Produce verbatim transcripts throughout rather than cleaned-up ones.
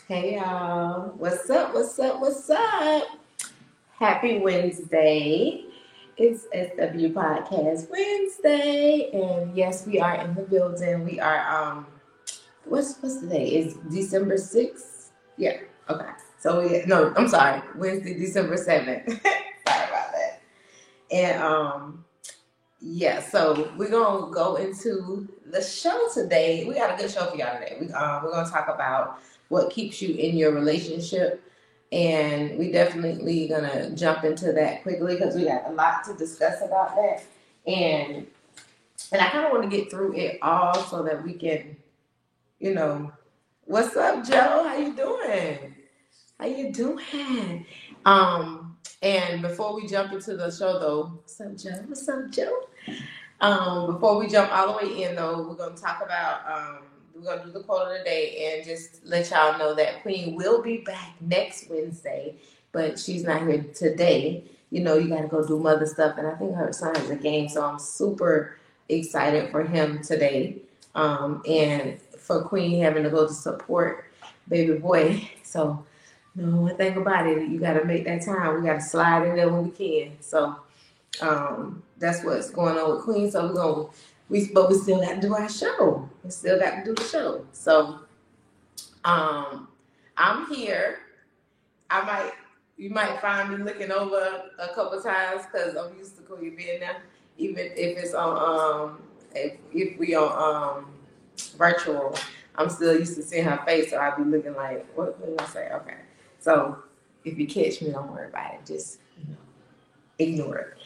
Hey y'all, what's up? What's up? What's up? Happy Wednesday. It's S W Podcast Wednesday, and yes, we are in the building. We are um, what's what's the day? It's December sixth. Yeah. Okay. So we no, I'm sorry, Wednesday, December seventh. Sorry about that. And um, yeah. So we're gonna go into the show today. We got a good show for y'all today. We um, we're gonna talk about what keeps you in your relationship, and we definitely gonna jump into that quickly because we got a lot to discuss about that. And and I kind of want to get through it all so that we can, you know, what's up, Joe? How you doing? How you doing? Um, and before we jump into the show, though, what's up, Joe? What's up, Joe? Um, before we jump all the way in, though, we're gonna talk about um, we're gonna do the quote of the day and just let y'all know that Queen will be back next Wednesday, but she's not here today. You know, you gotta go do mother stuff, and I think her son has a game, so I'm super excited for him today. Um, and for Queen having to go to support baby boy. So, no one thing about it, you gotta make that time. We gotta slide in there when we can. So. Um, that's what's going on with Queen. So we're gonna we but we still got to do our show. We still got to do the show. So um, I'm here. I might you might find me looking over a couple times because I'm used to Queen being there, even if it's on um if, if we on um virtual. I'm still used to seeing her face, so I'll be looking like, what did I say? Okay. So if you catch me, don't worry about it. Just you know, ignore it.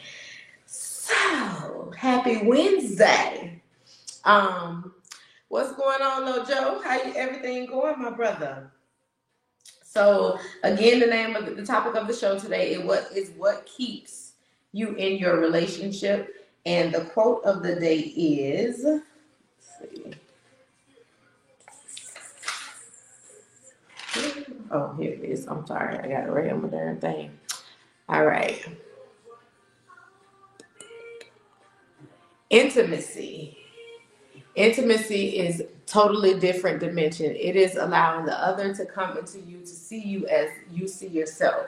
So happy Wednesday. Um, what's going on, though, Joe? How you everything going, my brother? So again, the name of the, the topic of the show today is what is what keeps you in your relationship, and the quote of the day is. Let's see. Oh, here it is. I'm sorry, I got it right on my damn thing. All right, intimacy. Intimacy is totally different dimension. It is allowing the other to come into you to see you as you see yourself.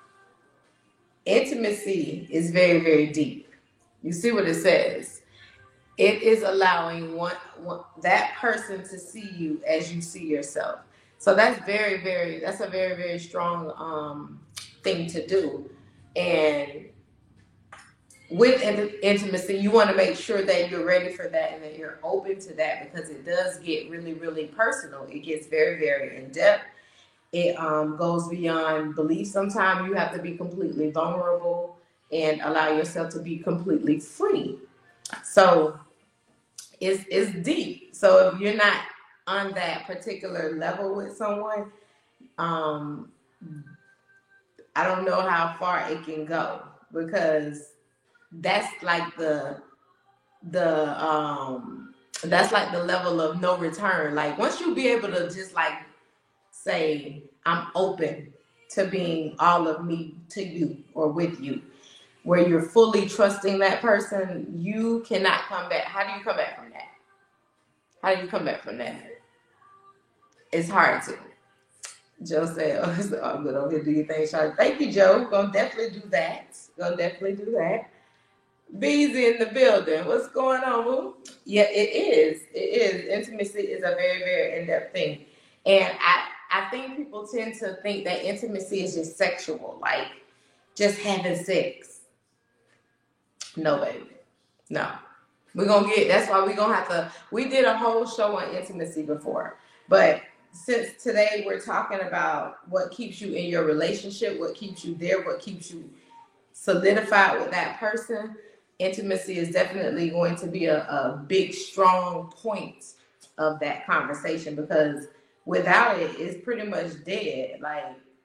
Intimacy is very, very deep. You see what it says. It is allowing one, one that person to see you as you see yourself. So that's very, very that's a very, very strong um, thing to do. And with intimacy, you want to make sure that you're ready for that and that you're open to that because it does get really, really personal. It gets very, very in depth. It um, goes beyond belief. Sometimes you have to be completely vulnerable and allow yourself to be completely free. So it's, it's deep. So if you're not on that particular level with someone, um, I don't know how far it can go because that's like the the um that's like the level of no return. Like once you be able to just like say I'm open to being all of me to you or with you, where you're fully trusting that person, you cannot come back. How do you come back from that? How do you come back from that? It's hard to. Joe said, "Oh, it's all good over here. Do your thing, Charlie." Thank you, Joe. Gonna definitely do that. Gonna definitely do that. Bees in the building. What's going on, Boo? Yeah, it is. It is. Intimacy is a very, very in-depth thing. And I I think people tend to think that intimacy is just sexual, like just having sex. No, baby. No. We're gonna get that's why we're gonna have to we did a whole show on intimacy before. But since today we're talking about what keeps you in your relationship, what keeps you there, what keeps you solidified with that person, intimacy is definitely going to be a, a big, strong point of that conversation because without it, it's pretty much dead. Like,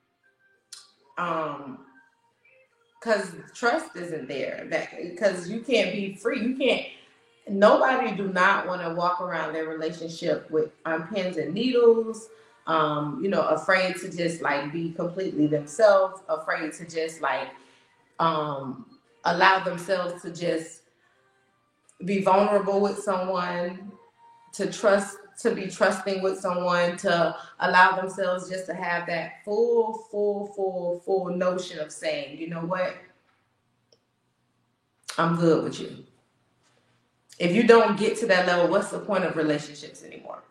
um, because trust isn't there. That because you can't be free. You can't. Nobody do not want to walk around their relationship with um, pins and needles. Um, you know, afraid to just like be completely themselves. Afraid to just like um, allow themselves to just be vulnerable with someone, to trust, to be trusting with someone, to allow themselves just to have that full, full, full, full notion of saying, you know what, I'm good with you. If you don't get to that level, what's the point of relationships anymore?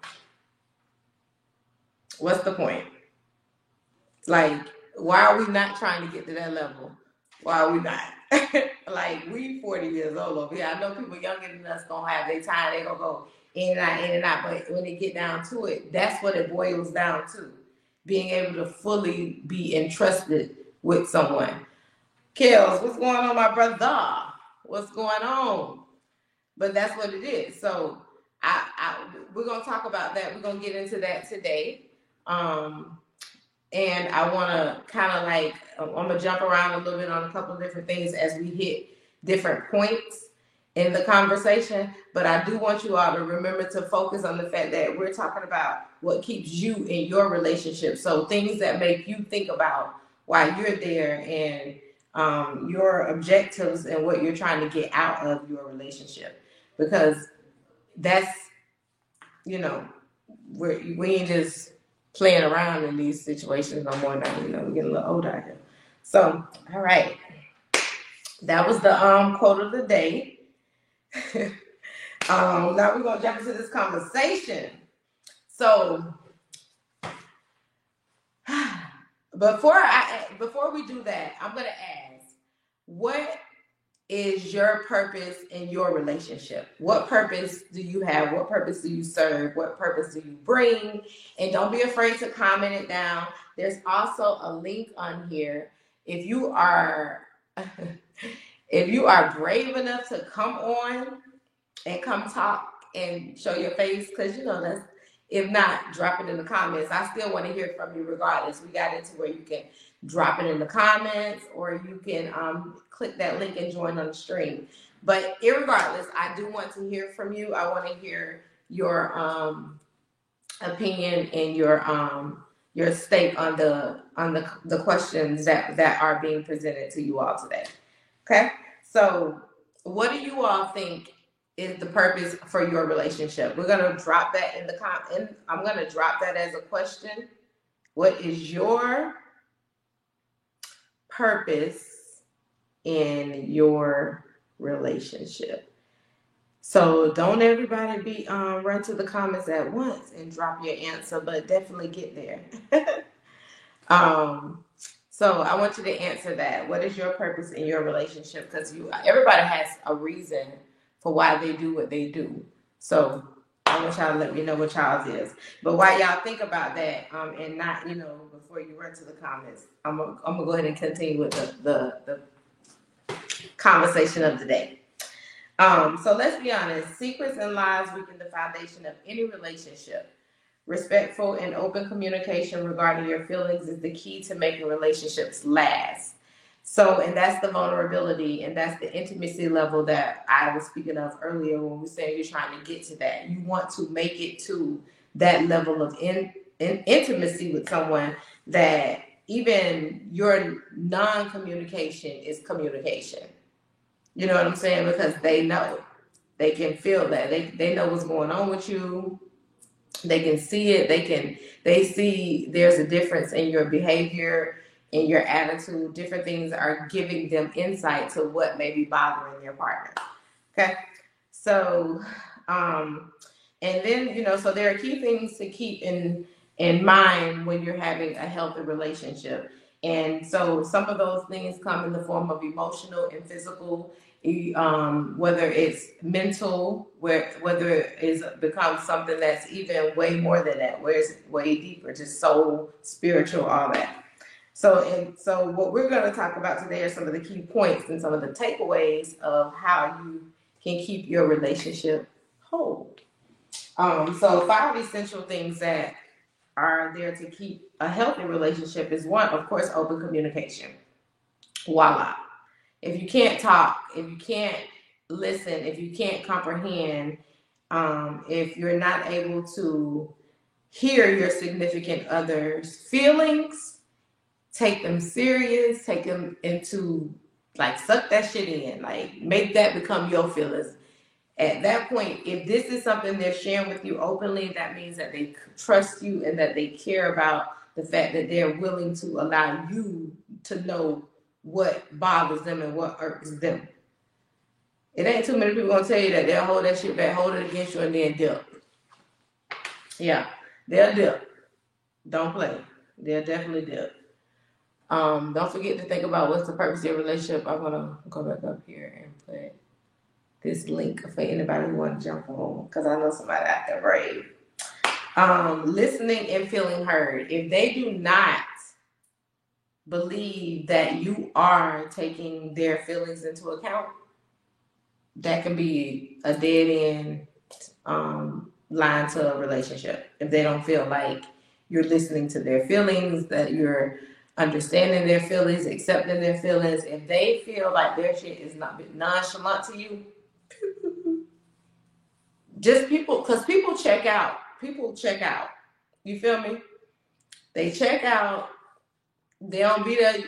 What's the point? Like, why are we not trying to get to that level? Why are we not? Like, we forty years old over here. I know people younger than us gonna have their time. They gonna go in and out, in and out. But when they get down to it, that's what it boils down to. Being able to fully be entrusted with someone. Kels, what's going on, my brother? What's going on? But that's what it is. So I, I we're gonna talk about that. We're gonna get into that today. Um, and I want to kind of like, I'm going to jump around a little bit on a couple of different things as we hit different points in the conversation. But I do want you all to remember to focus on the fact that we're talking about what keeps you in your relationship. So things that make you think about why you're there, and um, your objectives and what you're trying to get out of your relationship. Because that's, you know, we're, we ain't just playing around in these situations no more now. You know, we're getting a little older out here. So, all right. That was the um quote of the day. um, now we're gonna jump into this conversation. So before I before we do that, I'm gonna ask, what is your purpose in your relationship? What purpose do you have? What purpose do you serve? What purpose do you bring? And don't be afraid to comment it down. There's also a link on here. If you are if you are brave enough to come on and come talk and show your face, because you know that's, if not, drop it in the comments. I still want to hear from you regardless. We got into where you can drop it in the comments, or you can um, click that link and join on the stream. But irregardless, I do want to hear from you. I want to hear your um, opinion and your um, your stake on the on the the questions that that are being presented to you all today. Okay, so what do you all think is the purpose for your relationship? We're gonna drop that in the com. In, I'm gonna drop that as a question. What is your purpose in your relationship? So don't everybody be um run to the comments at once and drop your answer, but definitely get there. um so I want you to answer that. What is your purpose in your relationship? Because you everybody has a reason for why they do what they do. So I want y'all to let me know what y'all's is. But while y'all think about that, um, and not, you know, before you run to the comments, I'm gonna, I'm gonna go ahead and continue with the, the, the conversation of the day. Um, so let's be honest, secrets and lies weaken the foundation of any relationship. Respectful and open communication regarding your feelings is the key to making relationships last. So, and that's the vulnerability, and that's the intimacy level that I was speaking of earlier when we said you're trying to get to that. You want to make it to that level of in, in, intimacy with someone that even your non-communication is communication. You know what I'm saying? Because they know. They can feel that. They, they know what's going on with you. They can see it. They can, they see there's a difference in your behavior, in your attitude. Different things are giving them insight to what may be bothering your partner. Okay. So, um, and then, you know, so there are key things to keep in, in mind when you're having a healthy relationship. And so some of those things come in the form of emotional and physical, um, whether it's mental, where whether it's becomes something that's even way more than that, where it's way deeper, just soul, spiritual, all that. So, and so what we're going to talk about today are some of the key points and some of the takeaways of how you can keep your relationship whole. Um, so five essential things that are there to keep a healthy relationship is one, of course, open communication. Voila. If you can't talk, if you can't listen, if you can't comprehend, um, if you're not able to hear your significant other's feelings, take them serious, take them into, like, suck that shit in, like, make that become your feelings. At that point, if this is something they're sharing with you openly, that means that they trust you and that they care about the fact that they're willing to allow you to know what bothers them and what irks them. It ain't too many people gonna tell you that they'll hold that shit back, hold it against you, and then dip. Yeah, they'll dip. Don't play. They'll definitely dip. Um, don't forget to think about what's the purpose of your relationship. I'm gonna go back up here and put this link for anybody who want to jump on, because I know somebody out there brave. Um, listening and feeling heard. If they do not believe that you are taking their feelings into account, that can be a dead end um, line to a relationship. If they don't feel like you're listening to their feelings, that you're understanding their feelings, accepting their feelings, if they feel like their shit is not nonchalant to you, just people, because people check out. People check out. You feel me? They check out. They don't be there.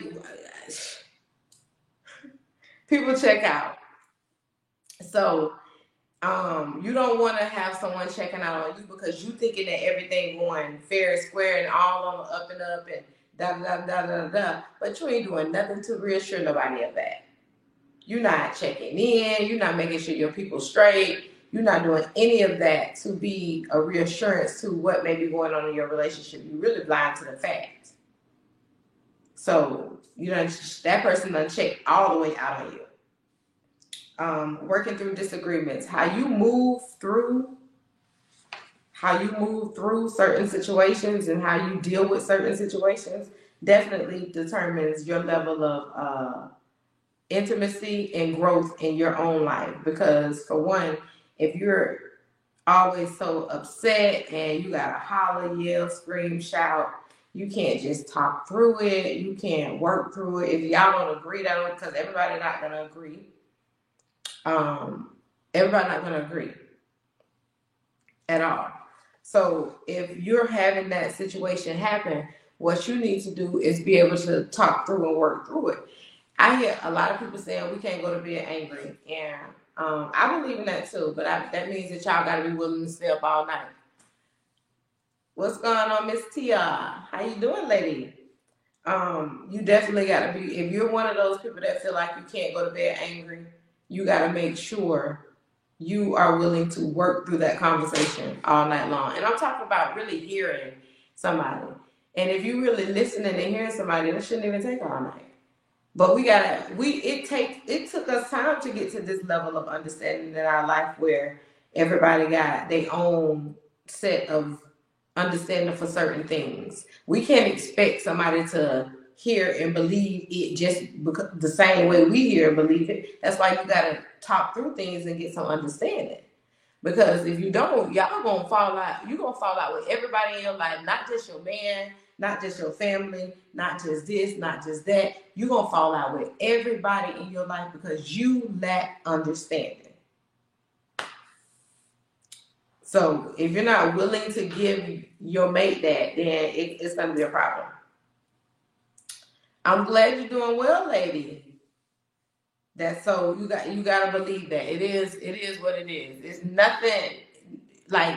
People check out. So um, you don't want to have someone checking out on you because you thinking that everything going fair and square and all on up and up and da da da da da. But you ain't doing nothing to reassure nobody of that. You're not checking in. You're not making sure your people straight. You're not doing any of that to be a reassurance to what may be going on in your relationship. You're really blind to the facts. So you know that person done check all the way out on you. Um, working through disagreements, how you move through, how you move through certain situations and how you deal with certain situations definitely determines your level of uh, intimacy and growth in your own life. Because for one, if you're always so upset and you gotta holler, yell, scream, shout, you can't just talk through it. You can't work through it. If y'all don't agree, that don't, because everybody's not gonna agree. Um, everybody's not gonna agree at all. So if you're having that situation happen, what you need to do is be able to talk through and work through it. I hear a lot of people saying we can't go to bed angry, and um, I believe in that too. But I, that means that y'all got to be willing to stay up all night. What's going on, Miss Tia? How you doing, lady? Um, you definitely got to be. If you're one of those people that feel like you can't go to bed angry, you got to make sure you are willing to work through that conversation all night long. And I'm talking about really hearing somebody. And if you really listening and hearing somebody, that shouldn't even take all night. But we gotta, we it take it took us time to get to this level of understanding in our life where everybody got their own set of understanding for certain things. We can't expect somebody to hear and believe it just because the same way we hear and believe it. That's why you gotta talk through things and get some understanding. Because if you don't, y'all gonna fall out. You gonna fall out with everybody in your life, not just your man, not just your family, not just this, not just that. You're going to fall out with everybody in your life because you lack understanding. So if you're not willing to give your mate that, then it, it's going to be a problem. I'm glad you're doing well, lady. That's so you got you got to believe that it is it is what it is. It's nothing like.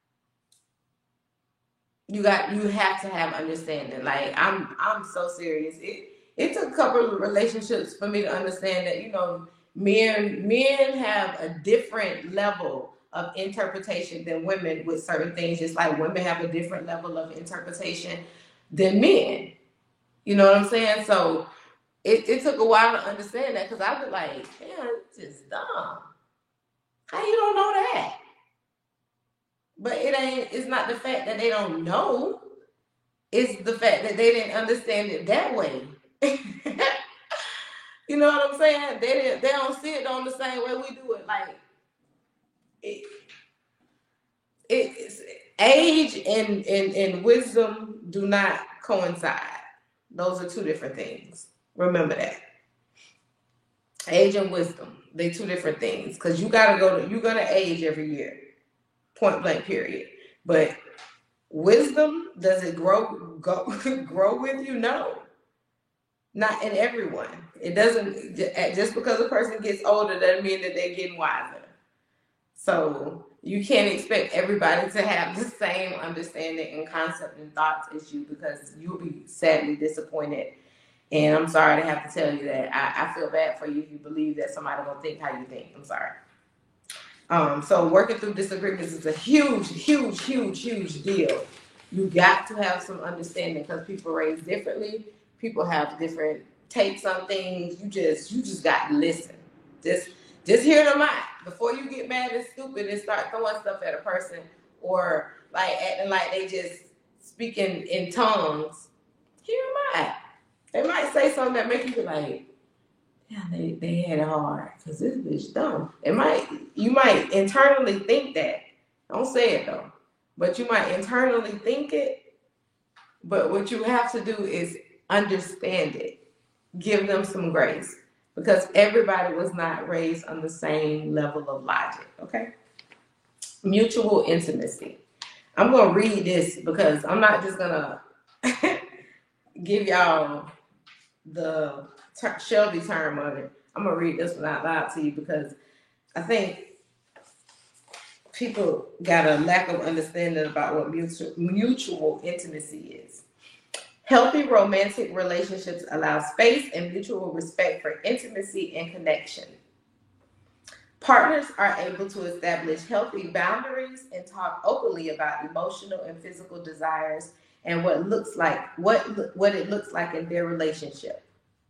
You got you have to have understanding. Like I'm I'm so serious. It it took a couple of relationships for me to understand that, you know, men men have a different level of interpretation than women with certain things, just like women have a different level of interpretation than men. You know what I'm saying? So it, it took a while to understand that because I was like, damn, it's just dumb. How you don't know that? But it ain't, it's not the fact that they don't know. It's the fact that they didn't understand it that way. You know what I'm saying? They didn't, they don't see it on the same way we do it. Like, it, it, it's, age and, and, and wisdom do not coincide. Those are two different things. Remember that. Age and wisdom, they two different things. Because you gotta go to, you're gonna age every year. Point blank, period. But wisdom, does it grow go, grow with you? No. Not in everyone. It doesn't, just because a person gets older doesn't mean that they're getting wiser. So you can't expect everybody to have the same understanding and concept and thoughts as you, because you'll be sadly disappointed. And I'm sorry to have to tell you that. I, I feel bad for you if you believe that somebody gonna think how you think. I'm sorry. Um, so working through disagreements is a huge, huge, huge, huge deal. You got to have some understanding, because people raise differently. People have different takes on things. You just, you just got to listen. Just, just hear them out before you get mad and stupid and start throwing stuff at a person, or like acting like they just speaking in tongues. Hear them out. They might say something that make you be like, yeah, they, they had it hard because this bitch dumb. It might, you might internally think that. Don't say it though. But you might internally think it. But what you have to do is understand it. Give them some grace, because everybody was not raised on the same level of logic. Okay. Mutual intimacy. I'm gonna read this because I'm not just gonna give y'all the ter- Shelby term of it. I'm gonna read this one out loud to you, because I think people got a lack of understanding about what mutual, mutual intimacy is. Healthy romantic relationships allow space and mutual respect for intimacy and connection. Partners are able to establish healthy boundaries and talk openly about emotional and physical desires and what looks like what what it looks like in their relationship.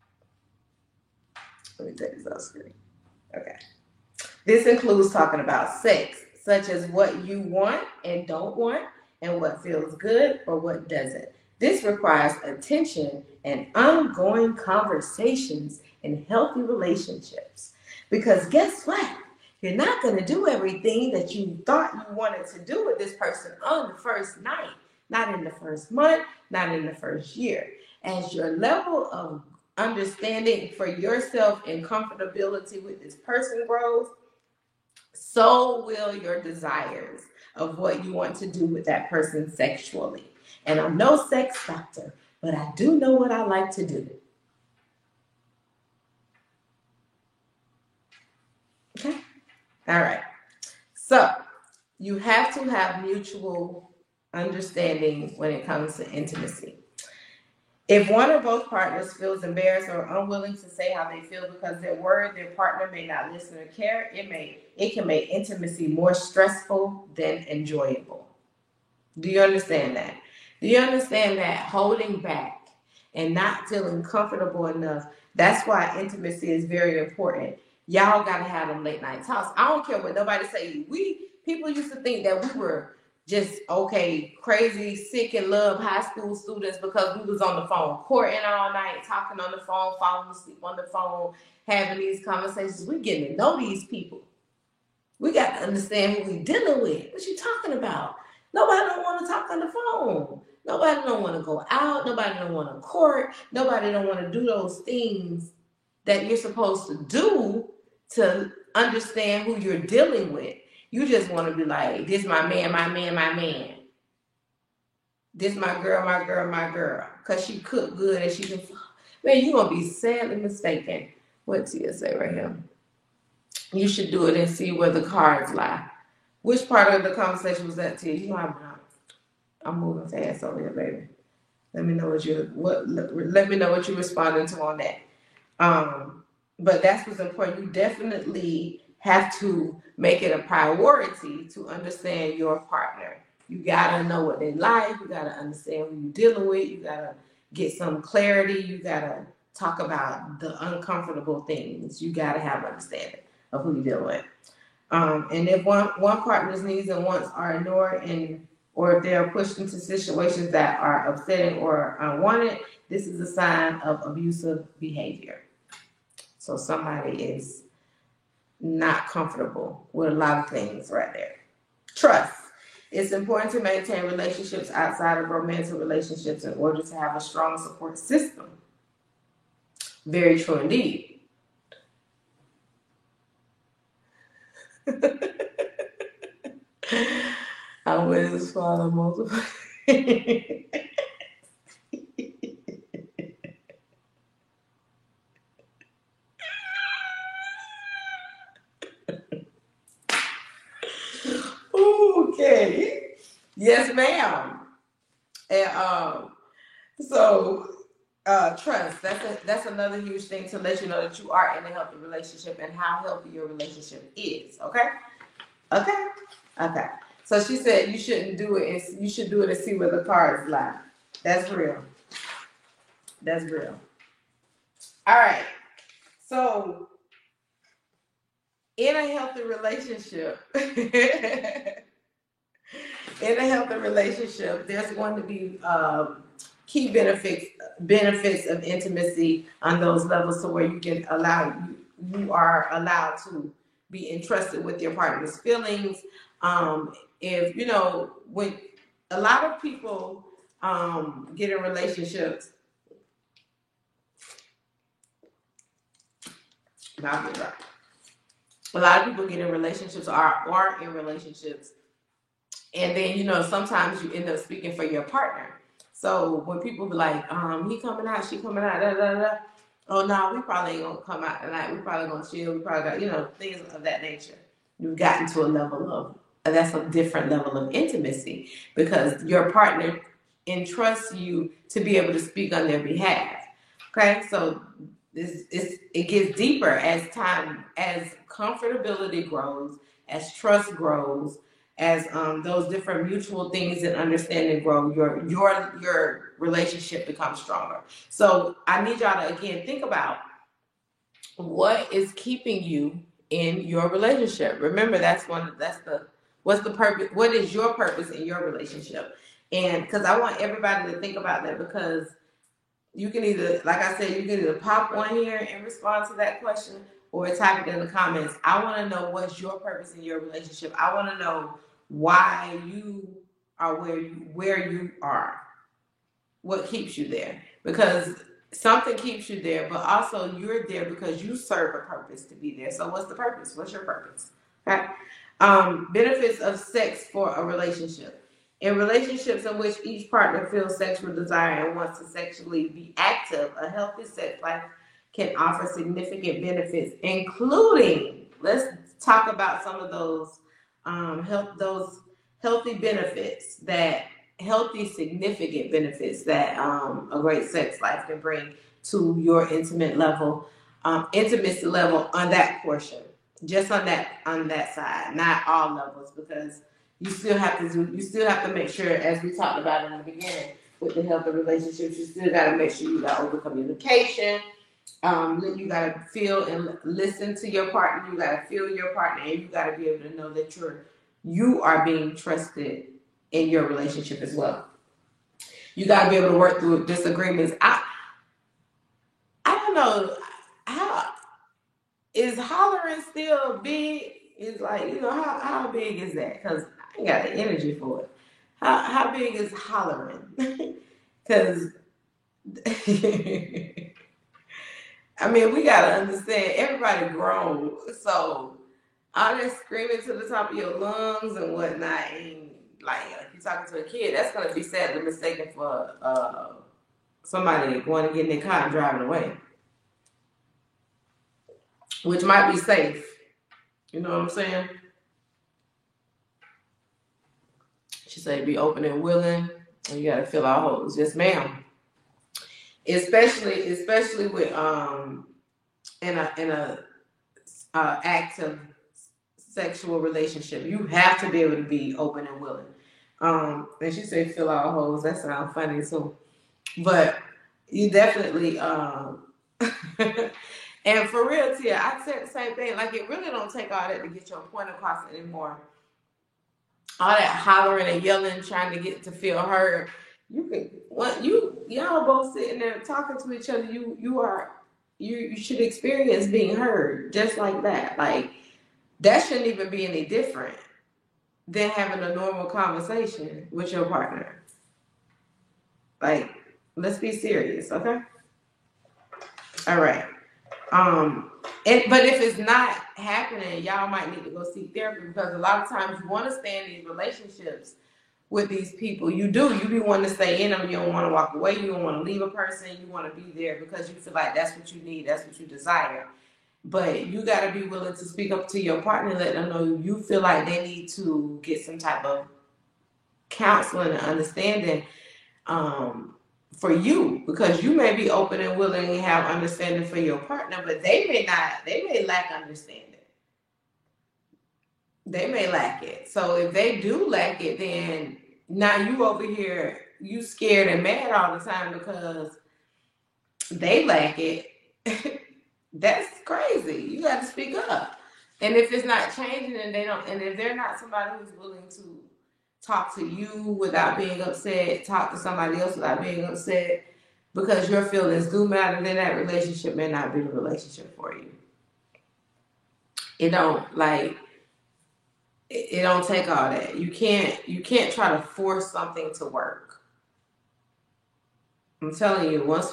Let me take this off screen. Okay. This includes talking about sex, such as what you want and don't want, and what feels good or what doesn't. This requires attention and ongoing conversations in healthy relationships. Because guess what? You're not going to do everything that you thought you wanted to do with this person on the first night, not in the first month, not in the first year. As your level of understanding for yourself and comfortability with this person grows, so will your desires of what you want to do with that person sexually. And I'm no sex doctor, but I do know what I like to do. Okay? All right. So you have to have mutual understanding when it comes to intimacy. If one or both partners feels embarrassed or unwilling to say how they feel because they're worried their partner may not listen or care, it may it can make intimacy more stressful than enjoyable. Do you understand that? Do you understand that holding back and not feeling comfortable enough, that's why intimacy is very important. Y'all gotta have them late night talks. I don't care what nobody say. We people used to think that we were just okay, crazy, sick in love high school students because we was on the phone, courting all night, talking on the phone, falling asleep on the phone, having these conversations. We getting to know these people. We got to understand who we dealing with. What you talking about? Nobody don't want to talk on the phone. Nobody don't want to go out. Nobody don't want to court. Nobody don't want to do those things that you're supposed to do to understand who you're dealing with. You just want to be like, this my man, my man, my man. This my girl, my girl, my girl. Because she cook good and she can... Man, you're going to be sadly mistaken. What Tia say right here? You should do it and see where the cards lie. Which part of the conversation was that, Tia? You know I'm, I'm moving fast over here, baby. Let me know what you what. Let me know what you're responding to on that. Um, but that's what's important. You definitely have to make it a priority to understand your partner. You gotta know what they like. You gotta understand who you're dealing with. You gotta get some clarity. You gotta talk about the uncomfortable things. You gotta have understanding of who you're dealing with. Um, and if one one partner's needs and wants are ignored, and or if they are pushed into situations that are upsetting or unwanted, this is a sign of abusive behavior. So somebody is not comfortable with a lot of things right there. Trust. It's important to maintain relationships outside of romantic relationships in order to have a strong support system. Very true indeed. I will swallow multiple. ma'am. And um, so uh, trust. That's a, that's another huge thing to let you know that you are in a healthy relationship and how healthy your relationship is. Okay. Okay. Okay. So she said you shouldn't do it. And you should do it and see where the cards lie. That's real. That's real. All right. So in a healthy relationship, in a healthy relationship, there's going to be um, key benefits benefits of intimacy on those levels, to where you can allow you you are allowed to be entrusted with your partner's feelings. Um, if you know when a lot of people um, get in relationships, not me, right. A lot of people get in relationships or are in relationships, and then you know sometimes you end up speaking for your partner. So when people be like, um, he coming out, she coming out, da da da. Oh no, we probably ain't gonna come out tonight. We probably gonna chill. We probably got, you know, things of that nature. You've gotten to a level of that's a different level of intimacy, because your partner entrusts you to be able to speak on their behalf. Okay, so this is it gets deeper as time, as comfortability grows, as trust grows, as um, those different mutual things and understanding grow, your your your relationship becomes stronger. So I need y'all to again think about what is keeping you in your relationship. Remember, that's one. That's the what's the purpose? What is your purpose in your relationship? And because I want everybody to think about that, because you can either, like I said, you can either pop on here and respond to that question, or type it in the comments. I want to know what's your purpose in your relationship. I want to know why you are where you where you are. What keeps you there? Because something keeps you there, but also you're there because you serve a purpose to be there. So what's the purpose? What's your purpose? Okay. Um, benefits of sex for a relationship. In relationships in which each partner feels sexual desire and wants to sexually be active, a healthy sex life can offer significant benefits, including, let's talk about some of those um, health, those healthy benefits that healthy, significant benefits that um, a great sex life can bring to your intimate level, um, intimacy level on that portion, just on that on that side, not all levels, because you still have to do, you still have to make sure, as we talked about in the beginning, with the healthy relationships, you still got to make sure you got open communication. Um, you got to feel and listen to your partner. You got to feel your partner, and you got to be able to know that you're you are being trusted in your relationship as well. You got to be able to work through disagreements. I I don't know how is hollering still big. Is like, you know, how how big is that? Because I ain't got the energy for it. How how big is hollering? Because I mean, we gotta understand everybody grown, so all that screaming to the top of your lungs and whatnot, and like if you're talking to a kid, that's gonna be sadly mistaken for uh, somebody going to get in their car and driving away, which might be safe. You know what I'm saying? She said, "Be open and willing, and you gotta fill our holes." Yes, ma'am. Especially, especially with um, in a in a uh, active sexual relationship, you have to be able to be open and willing. Um, and she said, "Fill our holes." That sounds funny too, but you definitely. Um, and for real, Tia, I said the same thing. Like, it really don't take all that to get your point across anymore. All that hollering and yelling, trying to get to feel heard. You can, what you y'all both sitting there talking to each other. You you are you you should experience being heard just like that. Like, that shouldn't even be any different than having a normal conversation with your partner. Like, let's be serious, okay? All right. Um, and, but if it's not happening, y'all might need to go seek therapy, because a lot of times you want to stay in these relationships with these people. You do. You be wanting to stay in them. You don't want to walk away. You don't want to leave a person. You want to be there because you feel like that's what you need. That's what you desire. But you got to be willing to speak up to your partner and let them know you feel like they need to get some type of counseling and understanding um, for you, because you may be open and willing and have understanding for your partner, but they may not, they may lack understanding. They may lack it. So if they do lack it, then now you over here, you scared and mad all the time because they lack it. That's crazy. You got to speak up. And if it's not changing and they don't, and if they're not somebody who's willing to talk to you without being upset, talk to somebody else without being upset, because your feelings do matter, then that relationship may not be the relationship for you. It don't like it, it don't take all that. You can't you can't try to force something to work. I'm telling you, once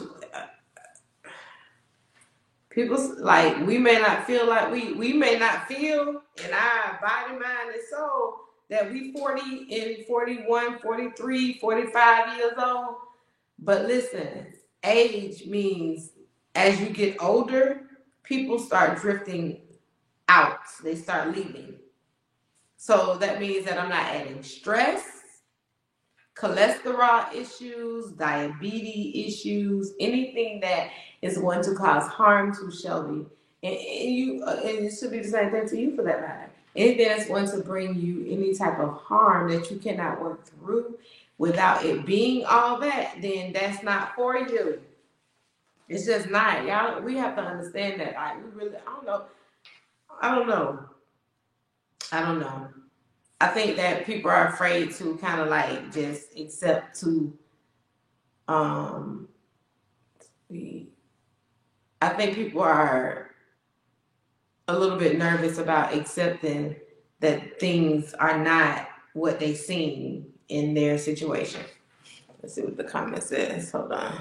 people like we may not feel like we we may not feel in our body, mind, and soul that we forty and forty-one, forty-three, forty-five years old. But listen, age means as you get older, people start drifting out. They start leaving. So that means that I'm not adding stress, cholesterol issues, diabetes issues, anything that is going to cause harm to Shelby. And, and you, uh, and it should be the same thing to you for that matter. Anything that's going to bring you any type of harm that you cannot work through without it being all that, then that's not for you. It's just not. Y'all, we have to understand that. Like, we really, I don't know. I don't know. I don't know. I think that people are afraid to kind of like just accept to, um, the, I think people are a little bit nervous about accepting that things are not what they seem in their situation. Let's see what the comment says. Hold on.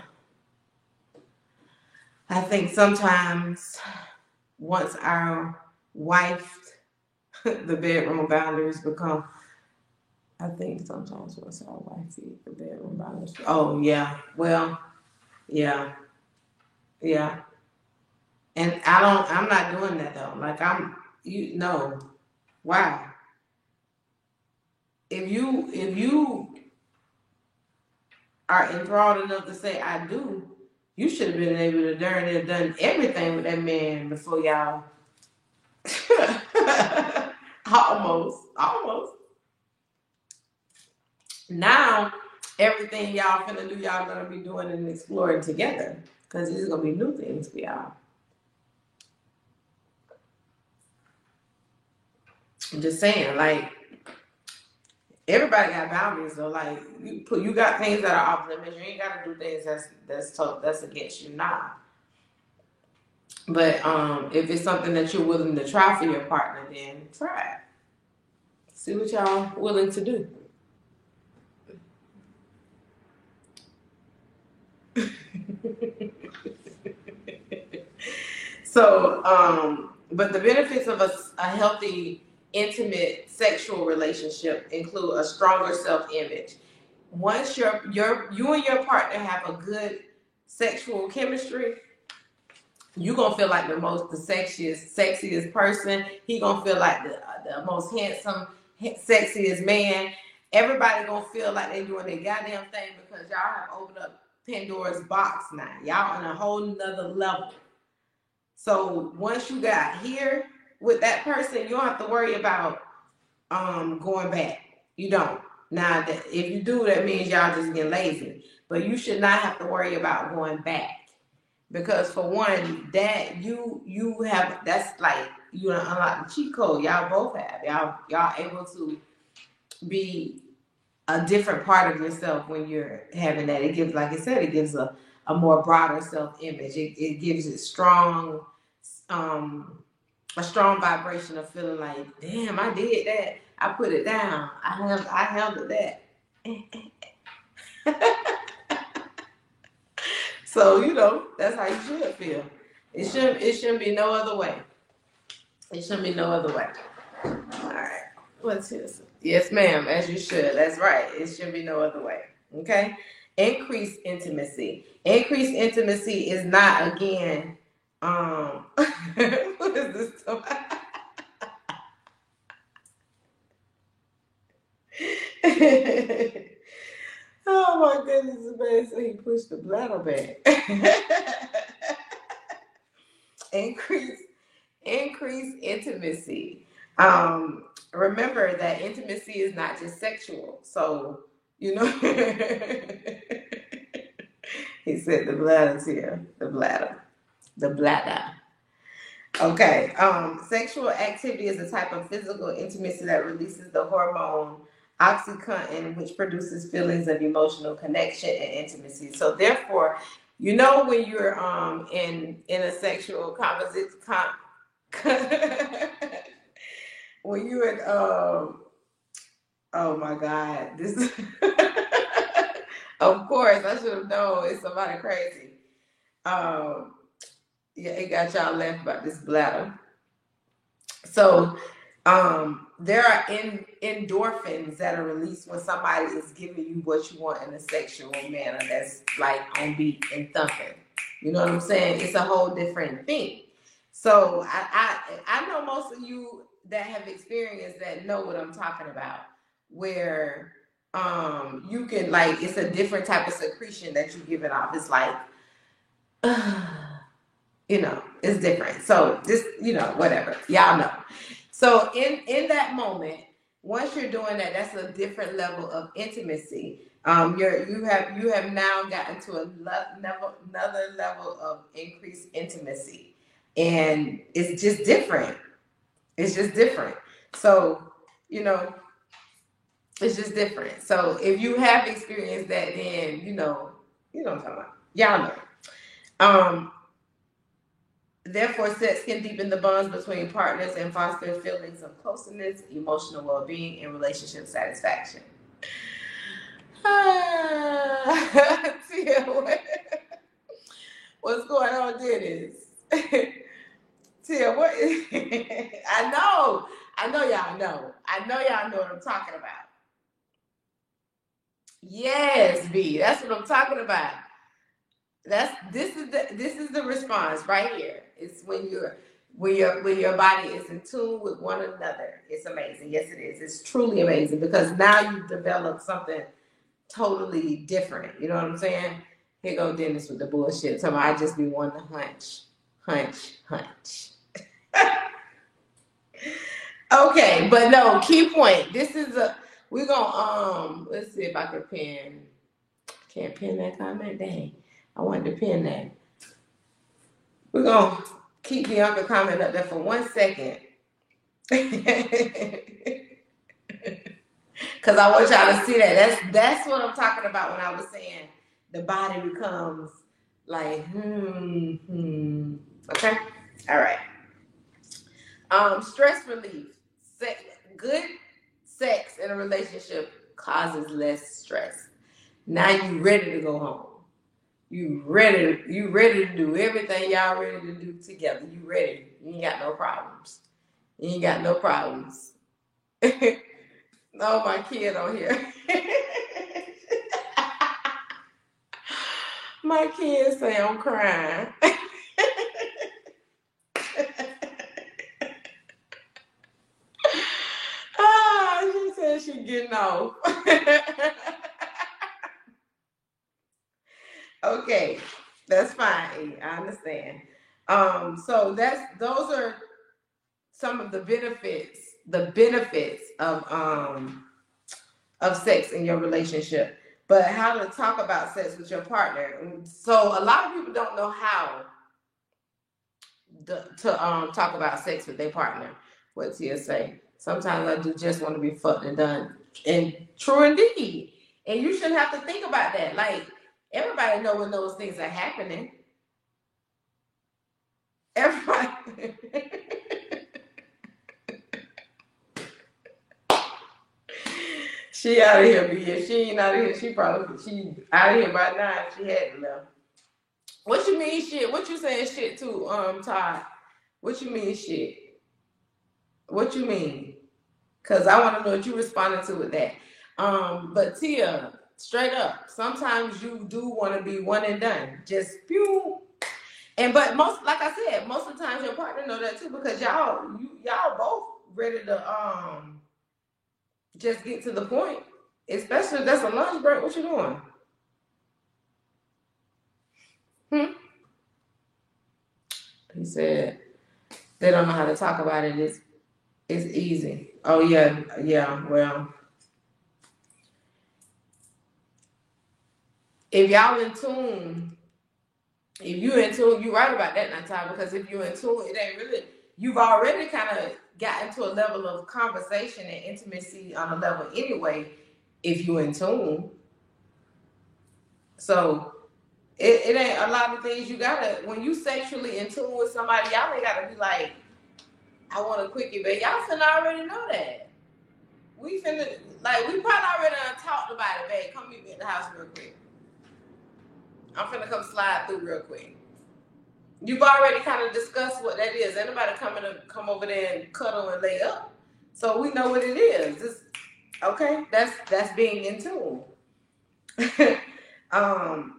I think sometimes once our wife, the bedroom boundaries become, I think sometimes once our wife, the bedroom boundaries. Oh, yeah. Well, yeah. Yeah. And I don't, I'm not doing that though. Like I'm, you know, why? If you, if you are enthralled enough to say I do, you should have been able to darn have done everything with that man before y'all. almost, almost. Now, everything y'all finna do, y'all gonna be doing and exploring together, because there's gonna be new things for y'all. I'm just saying, like, everybody got boundaries though. Like you put, you got things that are off limits. You ain't gotta do things that's that's tough, that's against you now. But um, if it's something that you're willing to try for your partner, then try it. See what y'all willing to do. So, um, but the benefits of a, a healthy, intimate sexual relationship include a stronger self-image. Once your your you and your partner have a good sexual chemistry, you gonna feel like the most the sexiest sexiest person. He gonna feel like the the most handsome, sexiest man. Everybody gonna feel like they doing their goddamn thing because y'all have opened up Pandora's box now. Y'all on a whole nother level. So once you got here with that person, you don't have to worry about um going back. You don't. Now, that if you do, that means y'all just getting lazy. But you should not have to worry about going back. Because for one, that you you have, that's like you unlock the cheat code. Y'all both have. Y'all y'all able to be a different part of yourself when you're having that. It gives, like I said, it gives a, a more broader self-image. It, it gives it strong, um, a strong vibration of feeling like, damn, I did that. I put it down. I have I handled that. So, you know, that's how you should feel. It shouldn't it shouldn't be no other way. It shouldn't be no other way. All right. What's this? Yes, ma'am, as you should. That's right. It shouldn't be no other way. Okay? Increased intimacy. Increased intimacy is not, again, um what is this? Oh my goodness, the man said he pushed the bladder back. increase, increase intimacy. Um, remember that intimacy is not just sexual. So, you know, he said the bladder's here. The bladder. The bladder. Okay. Um, sexual activity is a type of physical intimacy that releases the hormone oxytocin, which produces feelings of emotional connection and intimacy. So, therefore, you know when you're um in in a sexual composite com, when you're in um oh my God, this of course I should have known it's somebody crazy. Um, yeah, it got y'all laugh about this bladder. So um, there are in, endorphins that are released when somebody is giving you what you want in a sexual manner that's like on beat and thumping. You know what I'm saying? It's a whole different thing. So I, I I know most of you that have experienced that know what I'm talking about, where um, you can like it's a different type of secretion that you're giving off. It's like uh, you know, it's different. So just, you know, whatever. Y'all know. So in in that moment, once you're doing that, that's a different level of intimacy. Um, you're you have you have now gotten to a level, another level of increased intimacy, and it's just different. It's just different. So you know, it's just different. So if you have experienced that, then you know, you know what I'm talking about. Y'all know. Um, Therefore, sex can deepen the bonds between partners and foster feelings of closeness, emotional well-being, and relationship satisfaction. Ah, Tia, what, what's going on, Dennis? Tia, what is I know. I know y'all know. I know y'all know what I'm talking about. Yes, B. That's what I'm talking about. That's this is the this is the response right here. It's when you're when your when your body is in tune with one another. It's amazing. Yes, it is. It's truly amazing because now you've developed something totally different. You know what I'm saying? Here go Dennis with the bullshit. So I just be wanting to hunch, hunch, hunch. Okay, but no, key point. This is a we're gonna um let's see if I can pin can't pin that comment. Dang. I wanted to pin that. We're gonna keep the other comment up there for one second. Cause I want y'all to see that. That's that's what I'm talking about when I was saying the body becomes like hmm hmm. Okay? All right. Um, stress relief. Sex, good sex in a relationship causes less stress. Now you ready to go home. You ready? You ready to do everything y'all ready to do together? You ready? You ain't got no problems. You ain't got no problems. No, my kid on here. My kids say I'm crying. Ah, she said she getting off. Okay, that's fine. I understand. Um, so that's those are some of the benefits, the benefits of um of sex in your relationship. But how to talk about sex with your partner. So a lot of people don't know how to, to um talk about sex with their partner. What Tia say? Sometimes I do just want to be fucked and done. And true indeed. And you shouldn't have to think about that. Like everybody know when those things are happening. Everybody. She out of here, but yeah, she ain't out of here. She probably she out of here by nine. She had to left. What you mean shit? What you saying shit to, um, Todd? What you mean shit? What you mean? Cause I want to know what you responded to with that. Um, but Tia, straight up, sometimes you do want to be one and done. Just pew. And but most, like I said, most of the times your partner know that too because y'all, you, y'all both ready to um just get to the point. Especially if that's a lunch break. What you doing? Hmm? He said they don't know how to talk about it. It's it's easy. Oh yeah, yeah. Well, if y'all in tune, if you in tune, you right about that, Natasha. Because if you in tune, it ain't really. You've already kind of gotten to a level of conversation and intimacy on a level anyway. If you in tune, so it, it ain't a lot of things you gotta. When you sexually in tune with somebody, y'all ain't gotta be like, I want a quickie, but y'all finna already know that. We finna, like, we probably already done talked about it, babe. Come meet me at the house real quick. I'm finna come slide through real quick. You've already kind of discussed what that is. Anybody coming to come over there and cuddle and lay up. So we know what it is. It's, okay, that's that's being in tune. um,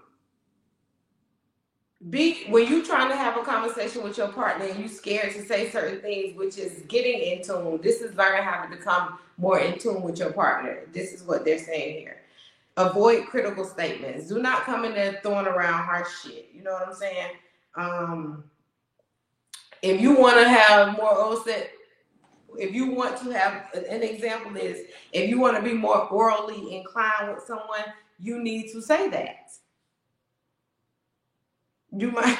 be when you trying to have a conversation with your partner and you scared to say certain things, which is getting in tune. This is learning how to become more in tune with your partner. This is what they're saying here. Avoid critical statements. Do not come in there throwing around harsh shit. You know what I'm saying? Um, if you want to have more oral sex, if you want to have an example is if you want to be more orally inclined with someone, you need to say that. You might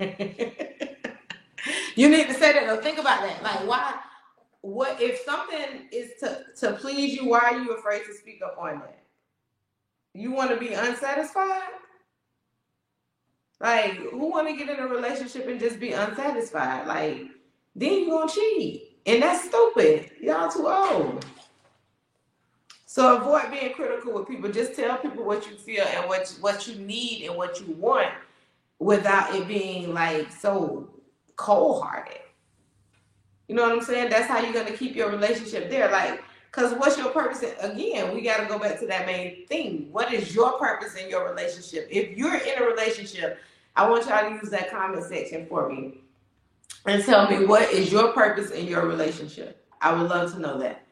you need to say that. Or think about that. Like, why? What if something is to to please you? Why are you afraid to speak up on that? You want to be unsatisfied? Like, who want to get in a relationship and just be unsatisfied? Like, then you gonna cheat, and that's stupid. Y'all too old. So avoid being critical with people. Just tell people what you feel and what what you need and what you want, without it being like so cold-hearted. You know what I'm saying? That's how you're gonna keep your relationship there. Like, cause what's your purpose? Again, we gotta go back to that main thing. What is your purpose in your relationship? If you're in a relationship, I want y'all to use that comment section for me and tell me what is your purpose in your relationship. I would love to know that.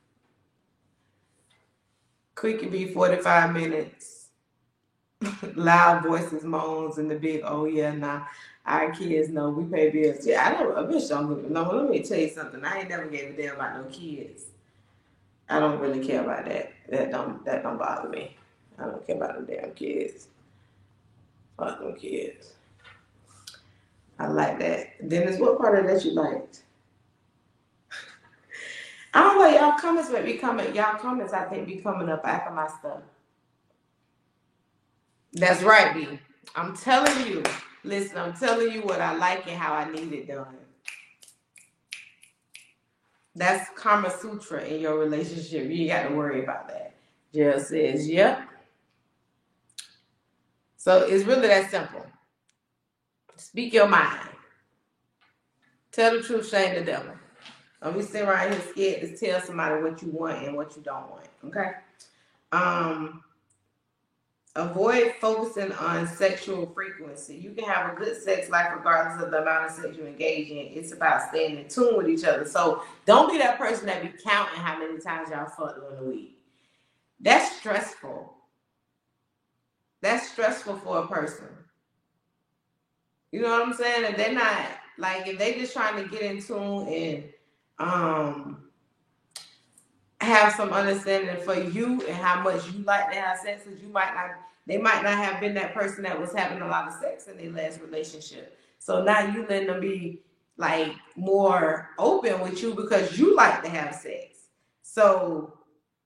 Quickie be forty-five minutes. Loud voices, moans, and the big, oh yeah, nah. Our kids know we pay bills. Yeah, I don't, a bitch don't give a no. Let me tell you something. I ain't never gave a damn about no kids. I don't really care about that. That don't that don't bother me. I don't care about them damn kids. Fuck them kids. I like that. Dennis, what part of that you liked? I don't know. Y'all comments might be coming. Y'all comments, I think, be coming up after my stuff. That's right, B. I'm telling you. Listen, I'm telling you what I like and how I need it done. That's Kama Sutra in your relationship. You ain't got to worry about that. Jill says, yep. So it's really that simple. Speak your mind. Tell the truth, shame the devil. Don't be sitting around here scared to tell somebody what you want and what you don't want. Okay? Um, avoid focusing on sexual frequency. You can have a good sex life regardless of the amount of sex you engage in. It's about staying in tune with each other. So don't be that person that be counting how many times y'all fuck during the week. That's stressful. That's stressful for a person. You know what I'm saying? And they're not, like, if they just trying to get in tune and um have some understanding for you and how much you like to have sex, because you might not, they might not have been that person that was having a lot of sex in their last relationship. So now you letting them be like more open with you because you like to have sex. So,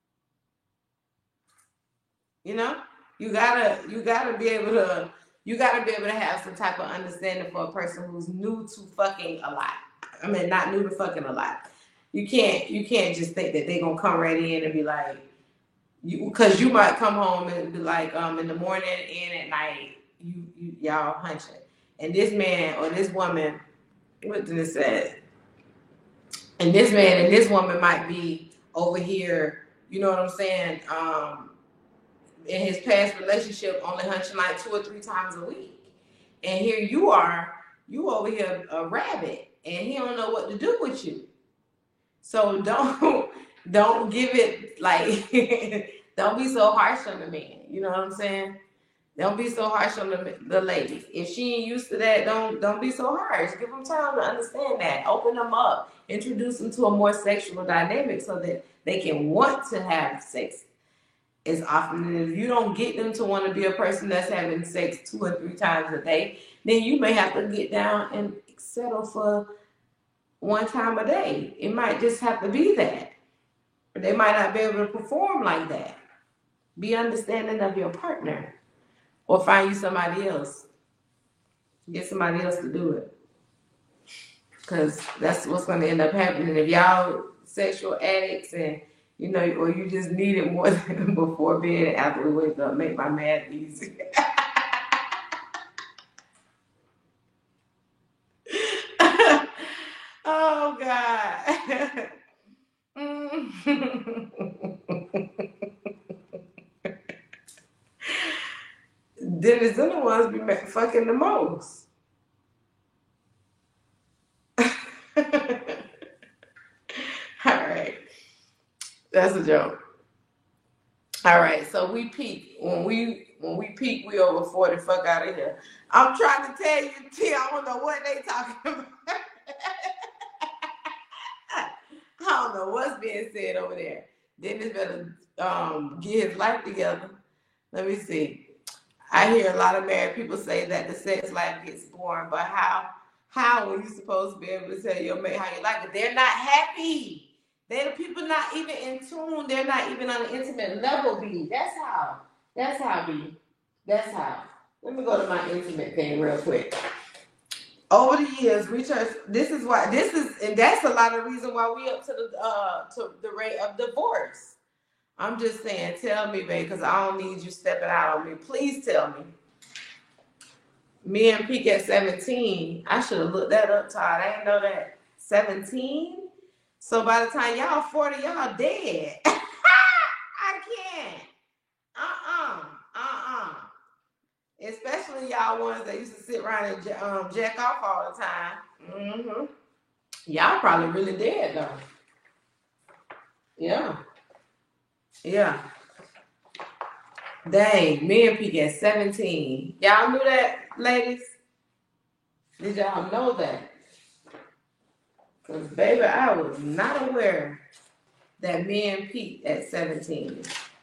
you know, you gotta you gotta be able to you gotta be able to have some type of understanding for a person who's new to fucking a lot. I mean, not new to fucking a lot. You can't you can't just think that they're gonna come right in and be like, you, because you might come home and be like, um, in the morning and at night, you, you y'all hunching, and this man or this woman, what did it say? And this man and this woman might be over here, you know what I'm saying? Um, in his past relationship, only hunching like two or three times a week, and here you are, you over here a rabbit, and he don't know what to do with you. So don't don't give it like Don't be so harsh on the man. You know what I'm saying? Don't be so harsh on the, the ladies. If she ain't used to that, don't don't be so harsh. Give them time to understand that. Open them up. Introduce them to a more sexual dynamic so that they can want to have sex as often. And if you don't get them to want to be a person that's having sex two or three times a day, then you may have to get down and settle for one time a day. It might just have to be that. They might not be able to perform like that. Be understanding of your partner. Or find you somebody else. Get somebody else to do it. Because that's what's going to end up happening. If y'all sexual addicts and, you know, or you just need it more than before bed and after we wake up, make my math easy. Oh, God. Dennis, they're the ones be fucking the most. All right. That's a joke. All right, so we peak. When we when we peak, we over forty. Fuck out of here. I'm trying to tell you, T, I don't know what they talking about. I don't know what's being said over there. Dennis better um, get his life together. Let me see. I hear a lot of married people say that the sex life gets boring, but how how are you supposed to be able to tell your mate how you like it? They're not happy. They're the people not even in tune. They're not even on an intimate level, B. That's how. That's how, B. That's how. Let me go to my intimate thing real quick. Over the years, research. This is why. This is, and that's a lot of reason why we up to the uh to the rate of divorce. I'm just saying, tell me, babe, because I don't need you stepping out on me. Please tell me. Me and Peak at seventeen. I should have looked that up, Todd. I didn't know that. seventeen? So by the time y'all forty, y'all dead. I can't. Uh-uh. Uh-uh. Especially y'all ones that used to sit around and um, jack off all the time. Mm-hmm. Y'all probably really dead, though. Yeah. Yeah. Dang, me and Peak at seventeen. Y'all knew that, ladies? Did y'all know that? Because, baby, I was not aware that me and Pete at seventeen.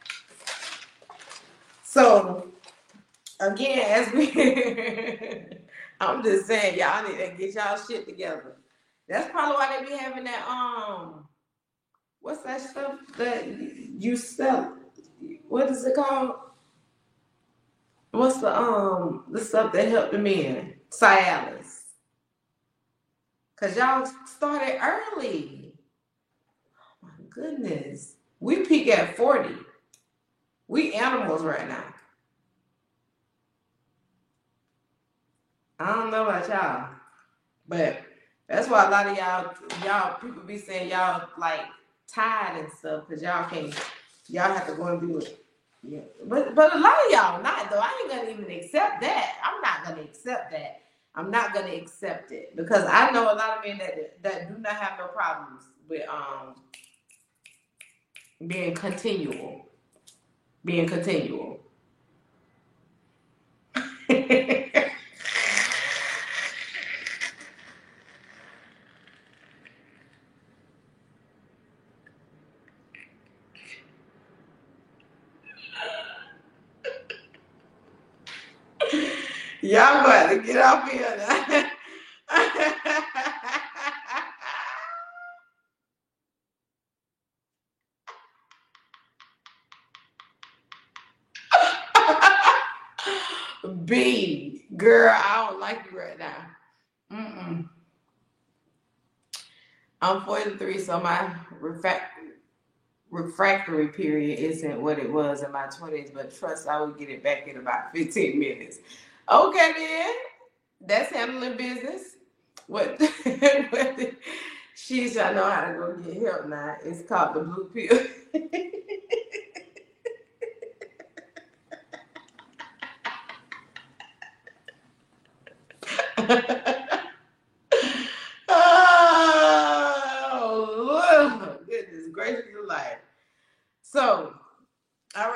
So, again, as we, I'm just saying, y'all need to get y'all shit together. That's probably why they be having that, um, what's that stuff that you sell? What is it called? What's the, um, the stuff that helped the men? Cialis. Because y'all started early. Oh, my goodness. We peak at forty. We animals right now. I don't know about y'all, but that's why a lot of y'all, y'all people be saying y'all like tired and stuff because y'all can't, y'all have to go and do it. Yeah, but but a lot of y'all not though. I ain't gonna even accept that. I'm not gonna accept that. I'm not gonna accept it because I know a lot of men that that do not have no problems with um being continual, being continual. Y'all got to get off here now. B, girl, I don't like you right now. Mm-mm. I'm forty-three, so my refract- refractory period isn't what it was in my twenties, but trust I will get it back in about fifteen minutes. Okay, then. That's handling business. What, what she's I know how to go get help now. It's called the blue pill. Oh, Lord. Goodness gracious of life. So, all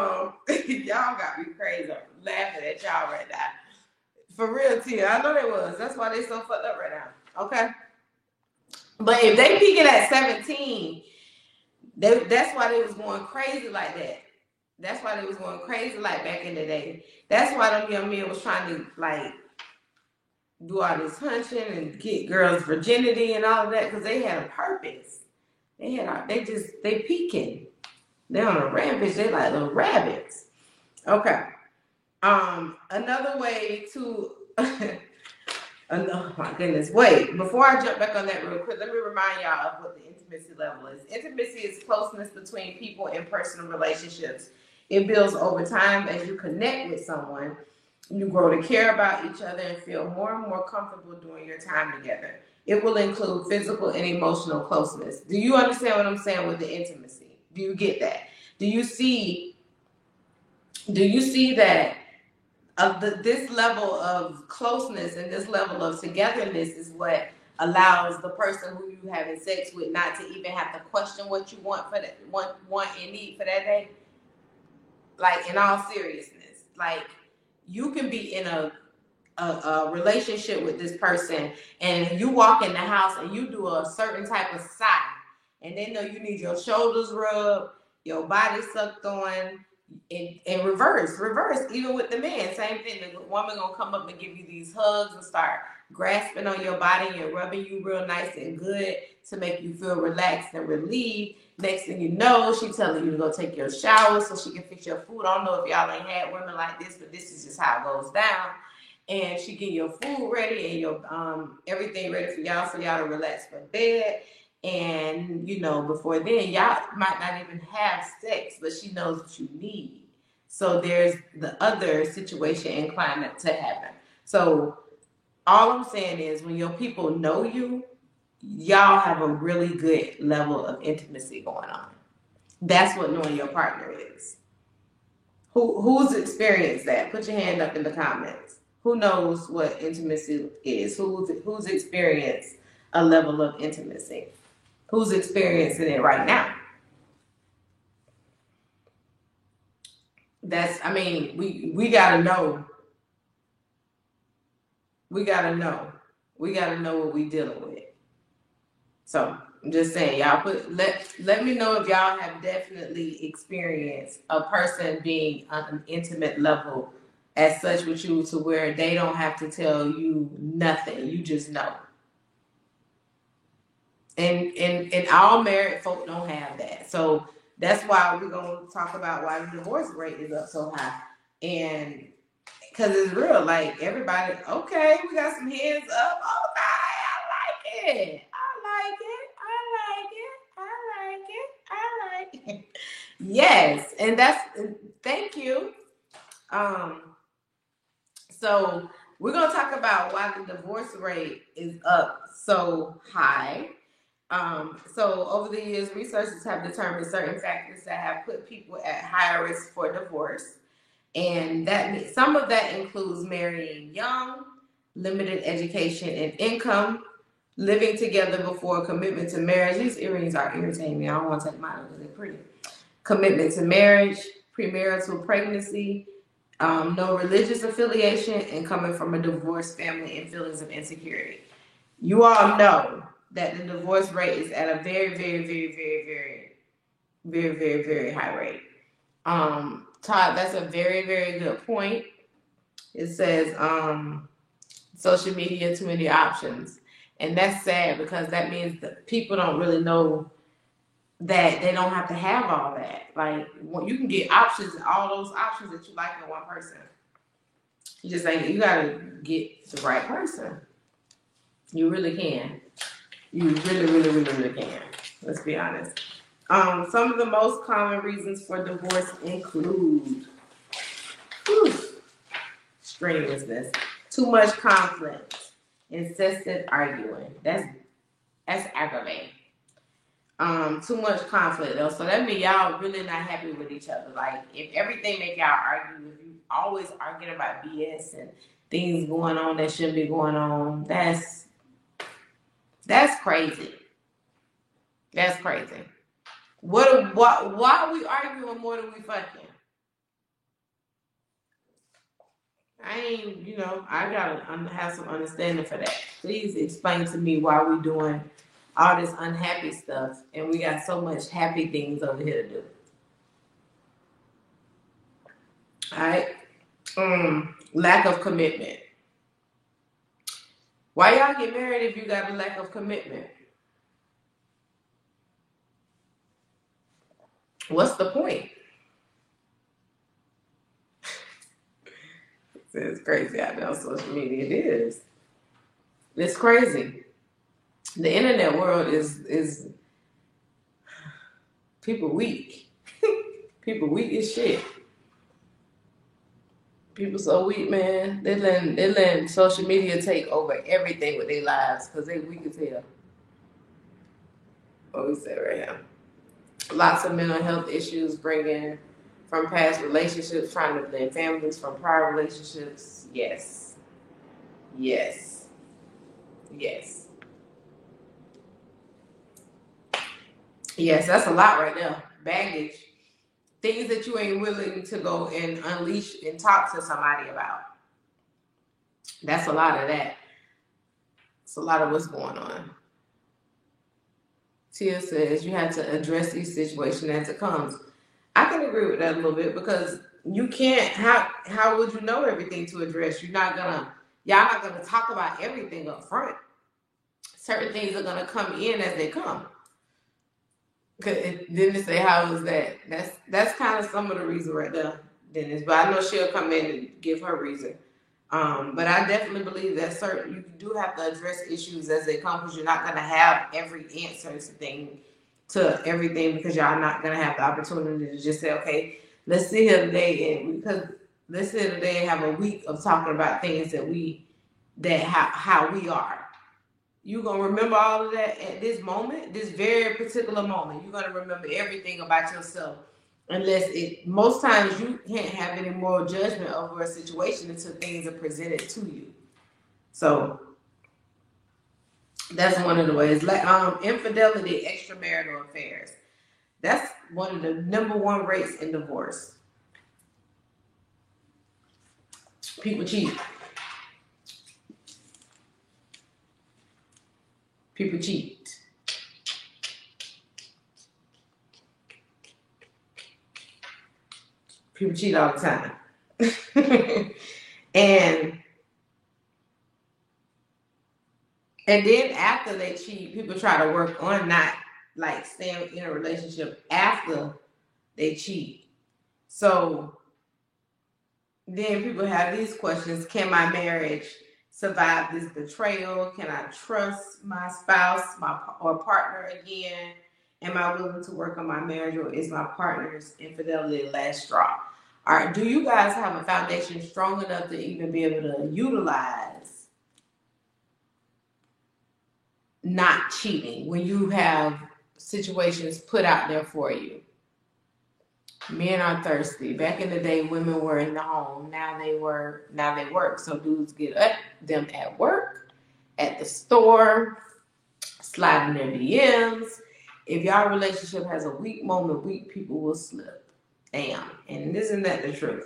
um, y'all got me crazy. I'm laughing at y'all right now. For real, Tia. I know they was. That's why they so fucked up right now. Okay. But if they peaking at seventeen, they, that's why they was going crazy like that. That's why they was going crazy like back in the day. That's why them young men was trying to like do all this hunching and get girls' virginity and all of that because they had a purpose. They had, they just, they peeking. They're on a rampage. They like little rabbits. Okay. Um, another way to, oh my goodness. Wait, before I jump back on that real quick, let me remind y'all of what the intimacy level is. Intimacy is closeness between people in personal relationships. It builds over time as you connect with someone. You grow to care about each other and feel more and more comfortable during your time together. It will include physical and emotional closeness. Do you understand what I'm saying with the intimacy? Do you get that? Do you see, do you see that of the, this level of closeness and this level of togetherness is what allows the person who you having sex with not to even have to question what you want for that, want, want and need for that day? Like, in all seriousness, like, you can be in a, a, a relationship with this person and you walk in the house and you do a certain type of sigh and they know you need your shoulders rubbed, your body sucked on, in, in reverse, reverse, even with the man, same thing. The woman gonna come up and give you these hugs and start grasping on your body and rubbing you real nice and good to make you feel relaxed and relieved. Next thing you know, she telling you to go take your shower so she can fix your food. I don't know if y'all ain't had women like this, but this is just how it goes down. And she get your food ready and your um everything ready for y'all so y'all to relax for bed. And, you know, before then, y'all might not even have sex, but she knows what you need. So there's the other situation and climate to happen. So all I'm saying is when your people know you, y'all have a really good level of intimacy going on. That's what knowing your partner is. Who Who's experienced that? Put your hand up in the comments. Who knows what intimacy is? Who's, who's experienced a level of intimacy? Who's experiencing it right now? That's, I mean, we we gotta know. We gotta know. We gotta know what we dealing with. So I'm just saying, y'all put let let me know if y'all have definitely experienced a person being on an intimate level as such with you to where they don't have to tell you nothing. You just know. And, and and all married folk don't have that. So that's why we're going to talk about why the divorce rate is up so high. And because it's real, like everybody, okay, we got some hands up. Okay, I like it. I like it. I like it. I like it. I like it. Yes. And that's, thank you. Um. So we're going to talk about why the divorce rate is up so high. Um, so over the years, researchers have determined certain factors that have put people at higher risk for divorce. And that some of that includes marrying young, limited education and income, living together before commitment to marriage. These earrings are irritating me. I don't want to take mine because they're pretty. Commitment to marriage, premarital pregnancy, um, no religious affiliation, and coming from a divorced family and feelings of insecurity. You all know that the divorce rate is at a very, very, very, very, very, very, very, very high rate. Um, Todd, that's a very, very good point. It says um, social media, too many options. And that's sad because that means that people don't really know that they don't have to have all that. Like, you can get options, all those options that you like in one person. You just think you gotta get the right person. You really can. You really, really, really, really can. Let's be honest. Um, some of the most common reasons for divorce include whew, strenuousness, too much conflict, incessant arguing. That's that's aggravating. Um, too much conflict though. So that means y'all really not happy with each other. Like if everything make y'all argue, if you always arguing about B S and things going on that shouldn't be going on, that's That's crazy. That's crazy. What? Why? Why are we arguing more than we fucking? ain't, you know, I gotta have some understanding for that. Please explain to me why we doing all this unhappy stuff and we got so much happy things over here to do. All right. Um, lack of commitment. Why y'all get married if you got a lack of commitment? What's the point? It's crazy out there on social media. It is. It's crazy. The internet world is is people weak. People weak as shit. People so weak, man. They letting they letting social media take over everything with their lives because they weak as hell. What we say right now. Lots of mental health issues bringing from past relationships, trying to blend families from prior relationships. Yes. Yes. Yes. Yes, that's a lot right there. Baggage. Things that you ain't willing to go and unleash and talk to somebody about. That's a lot of that. It's a lot of what's going on. Tia says you have to address these situations as it comes. I can agree with that a little bit because you can't, how how would you know everything to address? You're not gonna, y'all not gonna talk about everything up front. Certain things are gonna come in as they come. Cause it didn't say how was that. That's that's kind of some of the reason right there, Dennis. But I know she'll come in and give her reason. Um, but I definitely believe that certain you do have to address issues as they come because you're not gonna have every answer to thing to everything because y'all not gonna have the opportunity to just say, okay, let's sit here today and because let's sit here today and have a week of talking about things that we that how how we are. You're going to remember all of that at this moment, this very particular moment. You're going to remember everything about yourself. Unless it, most times you can't have any moral judgment over a situation until things are presented to you. So that's one of the ways. Like um, infidelity, extramarital affairs. That's one of the number one rates in divorce. People cheat. People cheat. People cheat all the time. and and then after they cheat, people try to work on not like staying in a relationship after they cheat. So then people have these questions. Can my marriage survive this betrayal? Can I trust my spouse, my or partner again? Am I willing to work on my marriage, or is my partner's infidelity the last straw? All right, do you guys have a foundation strong enough to even be able to utilize not cheating when you have situations put out there for you? Men are thirsty. Back in the day, women were in the home. Now they were. Now they work. So dudes get at them at work, at the store, sliding their D Ms. If y'all relationship has a weak moment, weak people will slip. Damn. And isn't that the truth?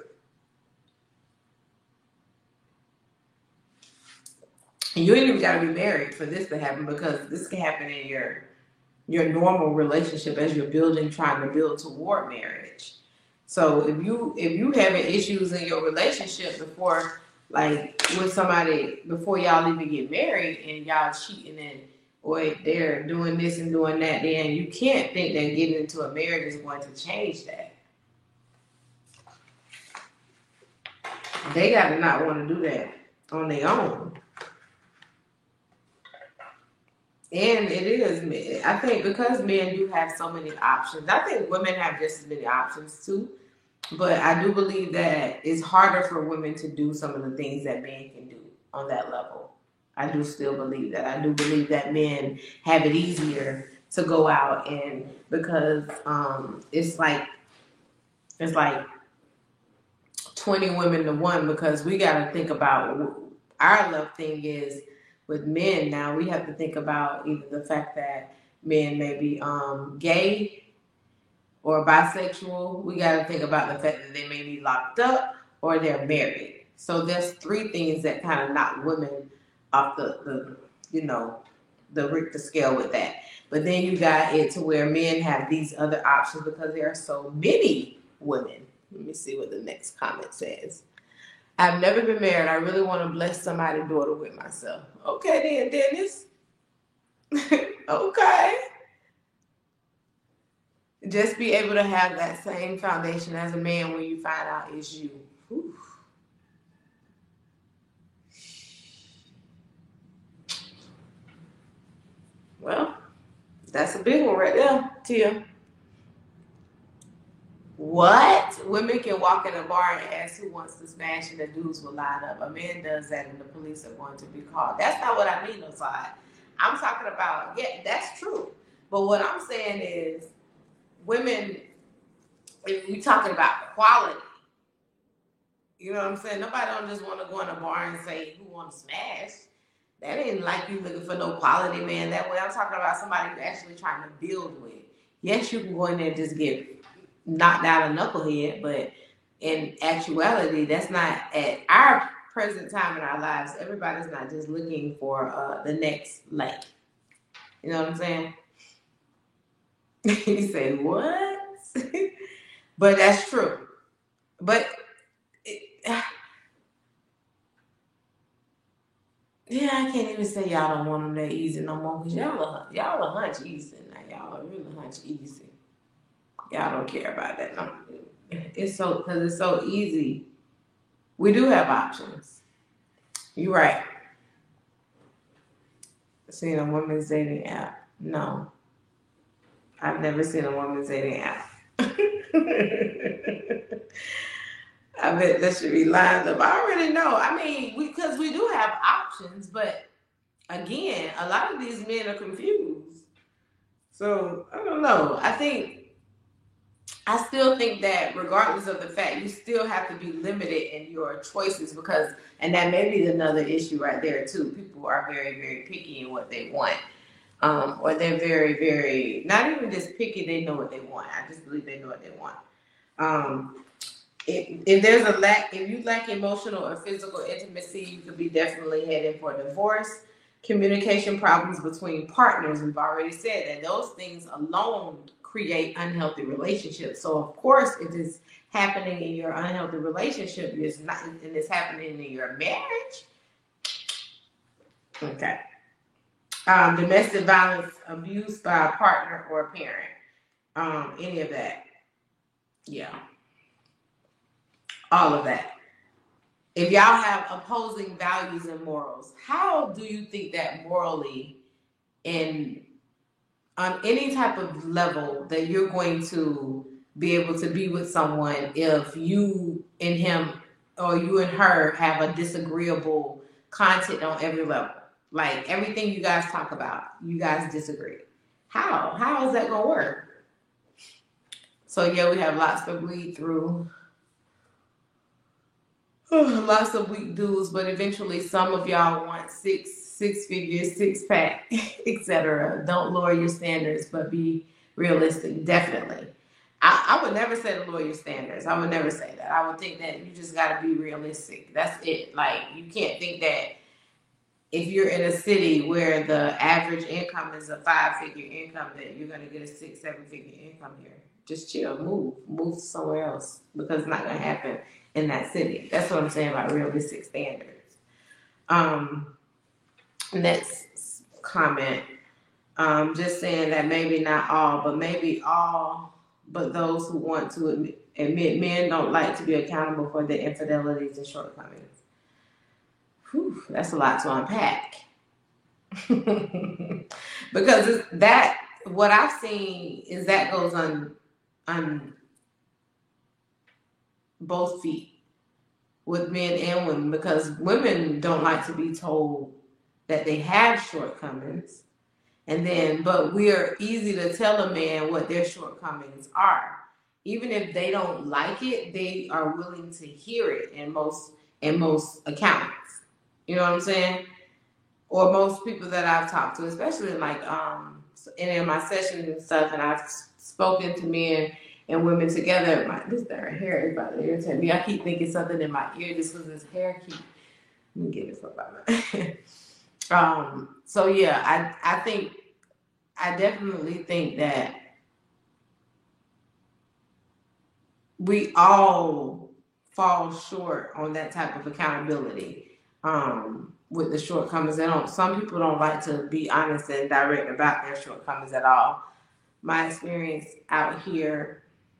And you ain't even got to be married for this to happen because this can happen in your your normal relationship as you're building, trying to build toward marriage. So if you if you having issues in your relationship before, like with somebody before y'all even get married and y'all cheating and or they're doing this and doing that, then you can't think that getting into a marriage is going to change that. They got to not want to do that on their own. And it is, I think, because men do have so many options. I think women have just as many options too. But I do believe that it's harder for women to do some of the things that men can do on that level. I do still believe that. I do believe that men have it easier to go out and because um, it's like it's like twenty women to one because we got to think about our love thing is. With men now, we have to think about either the fact that men may be um, gay or bisexual. We got to think about the fact that they may be locked up or they're married. So there's three things that kind of knock women off the, the you know, the Richter scale with that. But then you got it to where men have these other options because there are so many women. Let me see what the next comment says. I've never been married. I really want to bless somebody's daughter with myself. Okay then, Dennis. Okay. Just be able to have that same foundation as a man when you find out it's you. Whew. Well, that's a big one right there, Tia. What? Women can walk in a bar and ask who wants to smash and the dudes will line up. A man does that and the police are going to be called. That's not what I mean, Osai. I'm talking about, yeah, that's true. But what I'm saying is women, if we're talking about quality, you know what I'm saying? Nobody don't just want to go in a bar and say who want to smash. That ain't like you looking for no quality man that way. I'm talking about somebody you're actually trying to build with. Yes, you can go in there and just get knocked out a knucklehead, but in actuality, that's not at our present time in our lives. Everybody's not just looking for uh, the next lake. You know what I'm saying? You say, what? But that's true. But it, yeah, I can't even say y'all don't want them that easy no more because y'all are, y'all are hunch easy now. Y'all are really hunch easy. Y'all don't care about that. No. It's so, because it's so easy. We do have options. You're right. Seen a women's dating app? No. I've never seen a women's dating app. I bet that should be lined up. I already know. I mean, we because we do have options, but again, a lot of these men are confused. So I don't know. I think I still think that regardless of the fact, you still have to be limited in your choices because, and that may be another issue right there too. People are very, very picky in what they want. Um, or they're very, very, not even just picky, they know what they want. I just believe they know what they want. Um, if, if there's a lack, if you lack emotional or physical intimacy, you could be definitely heading for divorce. Communication problems between partners, we've already said that those things alone create unhealthy relationships. So of course, if it's happening in your unhealthy relationship, it's not, and it's happening in your marriage. Okay. Um, domestic violence, abuse by a partner or a parent, um, any of that. Yeah. All of that. If y'all have opposing values and morals, how do you think that morally and on any type of level that you're going to be able to be with someone if you and him or you and her have a disagreeable content on every level? Like everything you guys talk about, you guys disagree. How? How is that gonna work? So yeah, we have lots to bleed through. Lots of weak dudes, but eventually some of y'all want six, six figures, six pack, et cetera. Don't lower your standards, but be realistic. Definitely. I, I would never say to lower your standards. I would never say that. I would think that you just gotta be realistic. That's it. Like you can't think that if you're in a city where the average income is a five-figure income, that you're going to get a six, seven-figure income here. Just chill, move, move somewhere else because it's not going to happen in that city. That's what I'm saying about realistic standards. Um, next comment, um, just saying that maybe not all, but maybe all, but those who want to admit, admit men don't like to be accountable for their infidelities and shortcomings. Whew, that's a lot to unpack. Because it's that what I've seen is that goes on on both feet with men and women, because women don't like to be told that they have shortcomings, and then but we are easy to tell a man what their shortcomings are. Even if they don't like it, they are willing to hear it in most in most accounts. You know what I'm saying? Or most people that I've talked to, especially in like um in, in my sessions and stuff, and I've spoken to men and women together. My, this their hair is about to irritate me. I keep thinking something in my ear just because this hair keep. Let me get this for about a Um. So yeah, I I think I definitely think that we all fall short on that type of accountability. Um, with the shortcomings, they don't. Some people don't like to be honest and direct about their shortcomings at all. My experience out here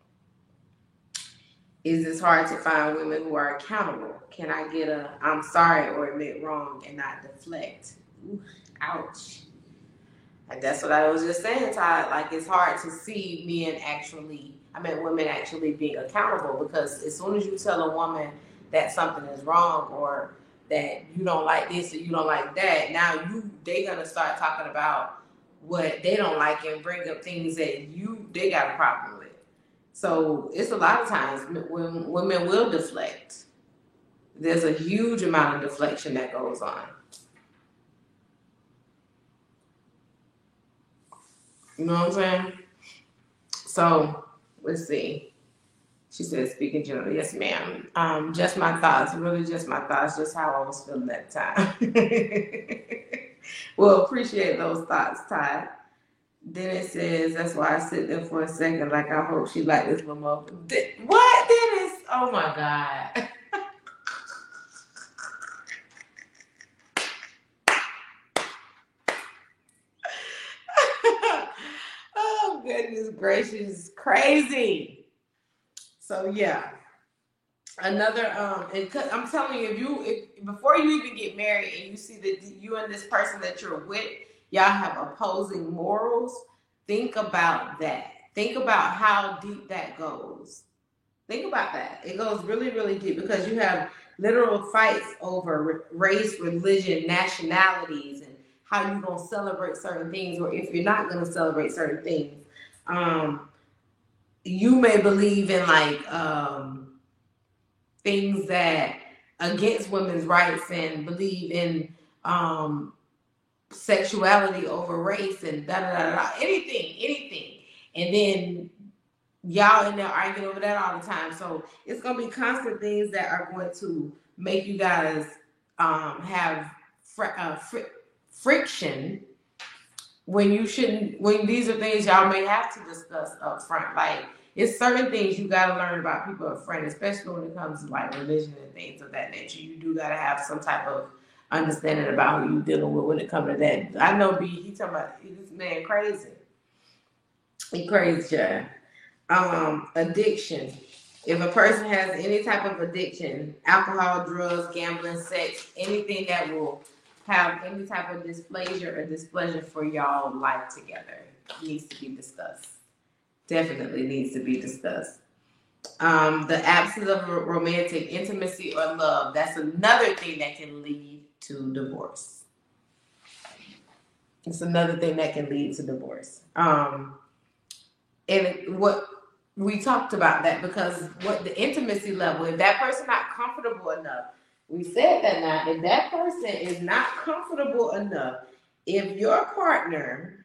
is it's hard to find women who are accountable. Can I get a I'm sorry or admit wrong and not deflect? Ooh, ouch. Like that's what I was just saying, Todd. Like it's hard to see men actually, I mean women actually being accountable, because as soon as you tell a woman that something is wrong or that you don't like this or you don't like that, now you they're gonna start talking about what they don't like and bring up things that you they got a problem with. So it's a lot of times when women will deflect. There's a huge amount of deflection that goes on. You know what I'm saying? So let's see. She said, speaking generally, yes, ma'am. Um, just my thoughts, really just my thoughts, just how I was feeling at the time. Well, appreciate those thoughts, Ty. Then it says, that's why I sit there for a second, like I hope she liked this little more. What, Dennis? Oh my God. Oh, goodness gracious, crazy. So yeah, another um, and I'm telling you, if you if before you even get married and you see that you and this person that you're with, y'all have opposing morals, think about that. Think about how deep that goes. Think about that. It goes really, really deep, because you have literal fights over race, religion, nationalities, and how you're going to celebrate certain things, or if you're not going to celebrate certain things. Um, you may believe in like um, things that against women's rights, and believe in um, sexuality over race, and da da da da, anything, anything. And then y'all in there arguing over that all the time. So it's gonna be constant things that are going to make you guys um, have fr- uh, fr- friction when you shouldn't. When these are things y'all may have to discuss up front. Like it's certain things you gotta learn about people up front, especially when it comes to like religion and things of that nature. You do gotta have some type of understanding about who you dealing with when it comes to that. I know B, he talking about this man crazy. He crazy, yeah. Um, addiction. If a person has any type of addiction, alcohol, drugs, gambling, sex, anything that will have any type of displeasure or displeasure for y'all life together needs to be discussed. Definitely needs to be discussed. Um, the absence of romantic intimacy or love, that's another thing that can lead to divorce. It's another thing that can lead to divorce. Um, and what we talked about that, because what the intimacy level, if that person not comfortable enough, we said that now, if that person is not comfortable enough, if your partner,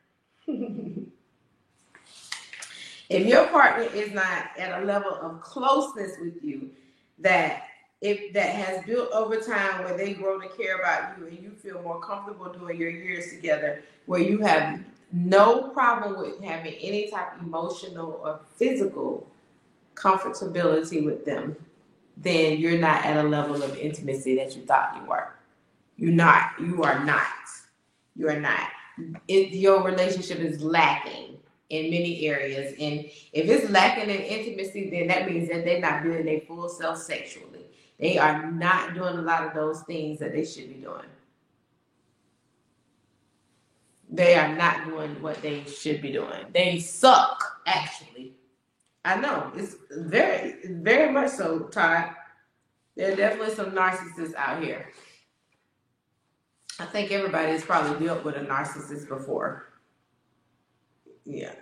if your partner is not at a level of closeness with you, that if that has built over time where they grow to care about you and you feel more comfortable doing your years together, where you have no problem with having any type of emotional or physical comfortability with them, then you're not at a level of intimacy that you thought you were. You're not. You are not. You are not. It, your relationship is lacking in many areas, and if it's lacking in intimacy, then that means that they're not being their full self sexually. They are not doing a lot of those things that they should be doing. They are not doing what they should be doing. They suck, actually. I know. It's very, very much so, Todd. There are definitely some narcissists out here. I think everybody has probably dealt with a narcissist before. Yeah.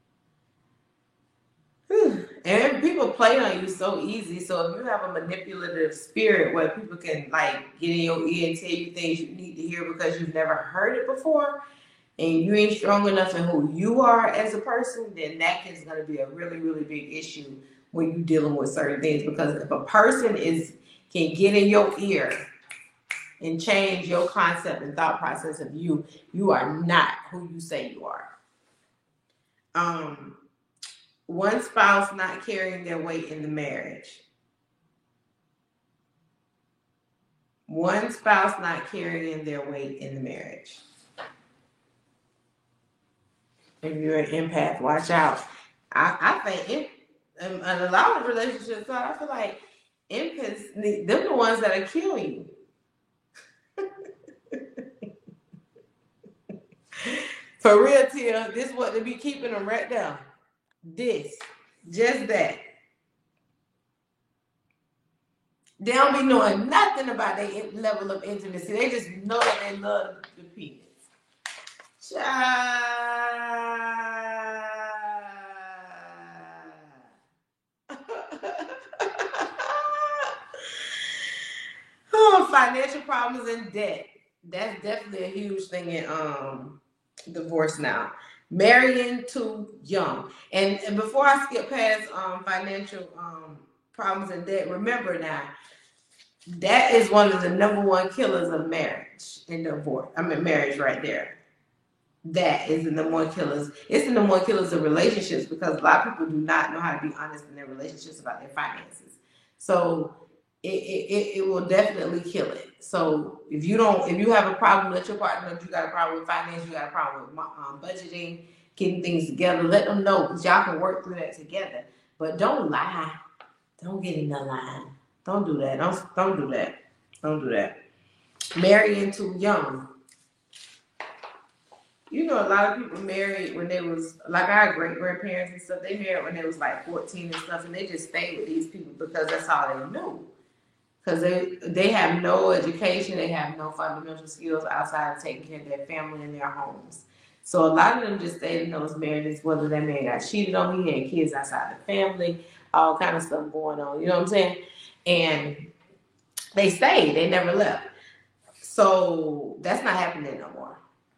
And people play on you so easy. So if you have a manipulative spirit where people can like get in your ear and tell you things you need to hear because you've never heard it before, and you ain't strong enough in who you are as a person, then that is going to be a really, really big issue when you're dealing with certain things. Because if a person is can get in your ear and change your concept and thought process of you, you are not who you say you are. Um, one spouse not carrying their weight in the marriage. One spouse not carrying their weight in the marriage. If you're an empath, watch out. I, I think it, in, in a lot of relationships, I feel like empaths, they're the ones that'll kill you. For real, Tia, this is what they be keeping them right down. This, just that. They don't be knowing nothing about their level of intimacy. They just know that they love the penis. Child. Oh, financial problems and debt. That's definitely a huge thing in um divorce now. Marrying too young. And, and before I skip past um financial um problems and debt, remember now, that is one of the number one killers of marriage and divorce. I mean marriage right there. That is the number one killers. It's the number one killers of relationships, because a lot of people do not know how to be honest in their relationships about their finances. So it, it, it will definitely kill it. So if you don't, if you have a problem, let your partner know you got a problem with finance, you got a problem with um, budgeting, getting things together. Let them know, because y'all can work through that together. But don't lie. Don't get in the line. Don't do that. Don't don't do that. Don't do that. Marrying too young. You know, a lot of people married when they was, like our great grandparents and stuff, they married when they was like fourteen and stuff, and they just stayed with these people because that's all they knew. Because they, they have no education, they have no fundamental skills outside of taking care of their family and their homes. So a lot of them just stayed in those marriages, whether that man got cheated on, he had kids outside the family, all kind of stuff going on, you know what I'm saying? And they stayed, they never left. So that's not happening no more.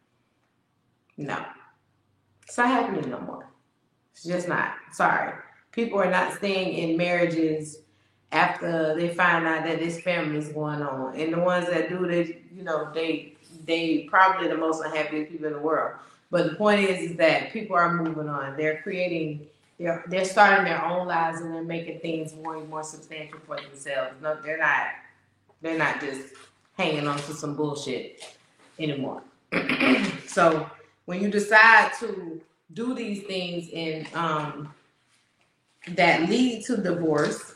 No. It's not happening no more. It's just not. Sorry. People are not staying in marriages after they find out that this family is going on. And the ones that do this, you know, they they probably the most unhappy people in the world. But the point is, is that people are moving on. They're creating, they're they're starting their own lives, and they're making things more and more substantial for themselves. No, they're not they're not just hanging on to some bullshit anymore. So when you decide to do these things and um, that lead to divorce,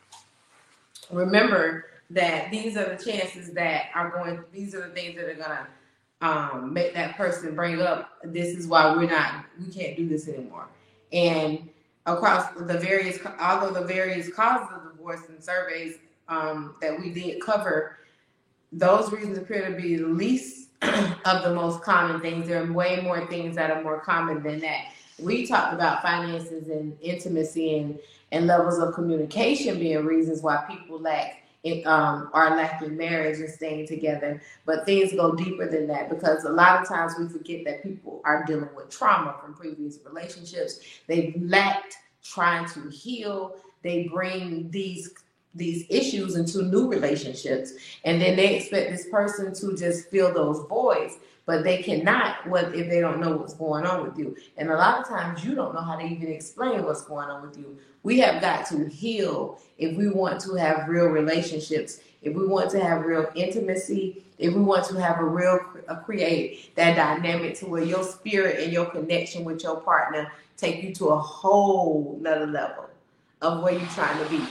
remember that these are the chances that are going, these are the things that are going to um, make that person bring up, this is why we're not, we can't do this anymore. And across the various, although the various causes of divorce and surveys um, that we did cover, those reasons appear to be the least of the most common things. There are way more things that are more common than that. We talked about finances and intimacy and, and levels of communication being reasons why people lack it, um, are lacking marriage and staying together. But things go deeper than that, because a lot of times we forget that people are dealing with trauma from previous relationships. They've lacked trying to heal. They bring these these issues into new relationships, and then they expect this person to just fill those voids, but they cannot what if they don't know what's going on with you. And a lot of times you don't know how to even explain what's going on with you. We have got to heal if we want to have real relationships, if we want to have real intimacy, if we want to have a real a create that dynamic to where your spirit and your connection with your partner take you to a whole nother level of where you're trying to be.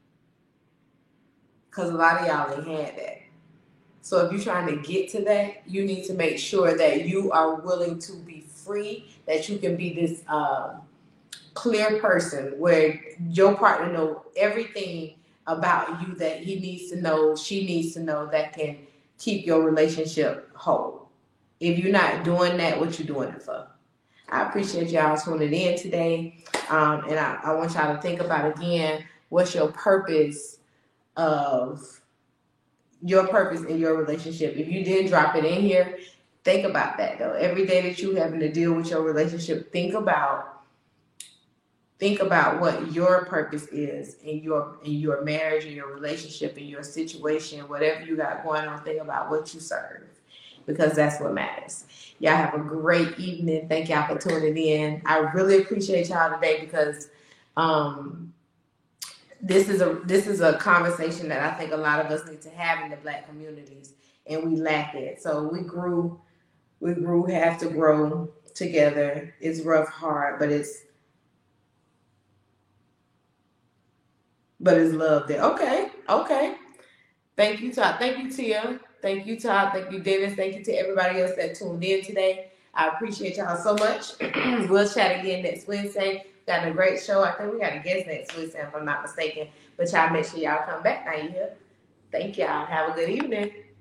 Because a lot of y'all ain't had that. So if you're trying to get to that, you need to make sure that you are willing to be free, that you can be this um, clear person where your partner knows everything about you that he needs to know, she needs to know, that can keep your relationship whole. If you're not doing that, what you doing it for? I appreciate y'all tuning in today. Um, and I, I want y'all to think about, again, what's your purpose of your purpose in your relationship. If you did drop it in here, think about that though. Every day that you having to deal with your relationship, think about think about what your purpose is in your in your marriage, in your relationship, in your situation, whatever you got going on. Think about what you serve, because that's what matters. Y'all have a great evening. Thank y'all for tuning in. I really appreciate y'all today, because um, this is a this is a conversation that I think a lot of us need to have in the Black communities, and we lack it. So we grew, we grew, have to grow together. It's rough, hard, but it's but it's love there. Okay, okay. Thank you, Todd. Thank you, Tia. Thank you, Todd. Thank you, Dennis. Thank you to everybody else that tuned in today. I appreciate y'all so much. We'll chat again next Wednesday. Got a great show. I think we got a guest next Wednesday, if I'm not mistaken. But y'all make sure y'all come back now. You hear? Thank y'all. Have a good evening.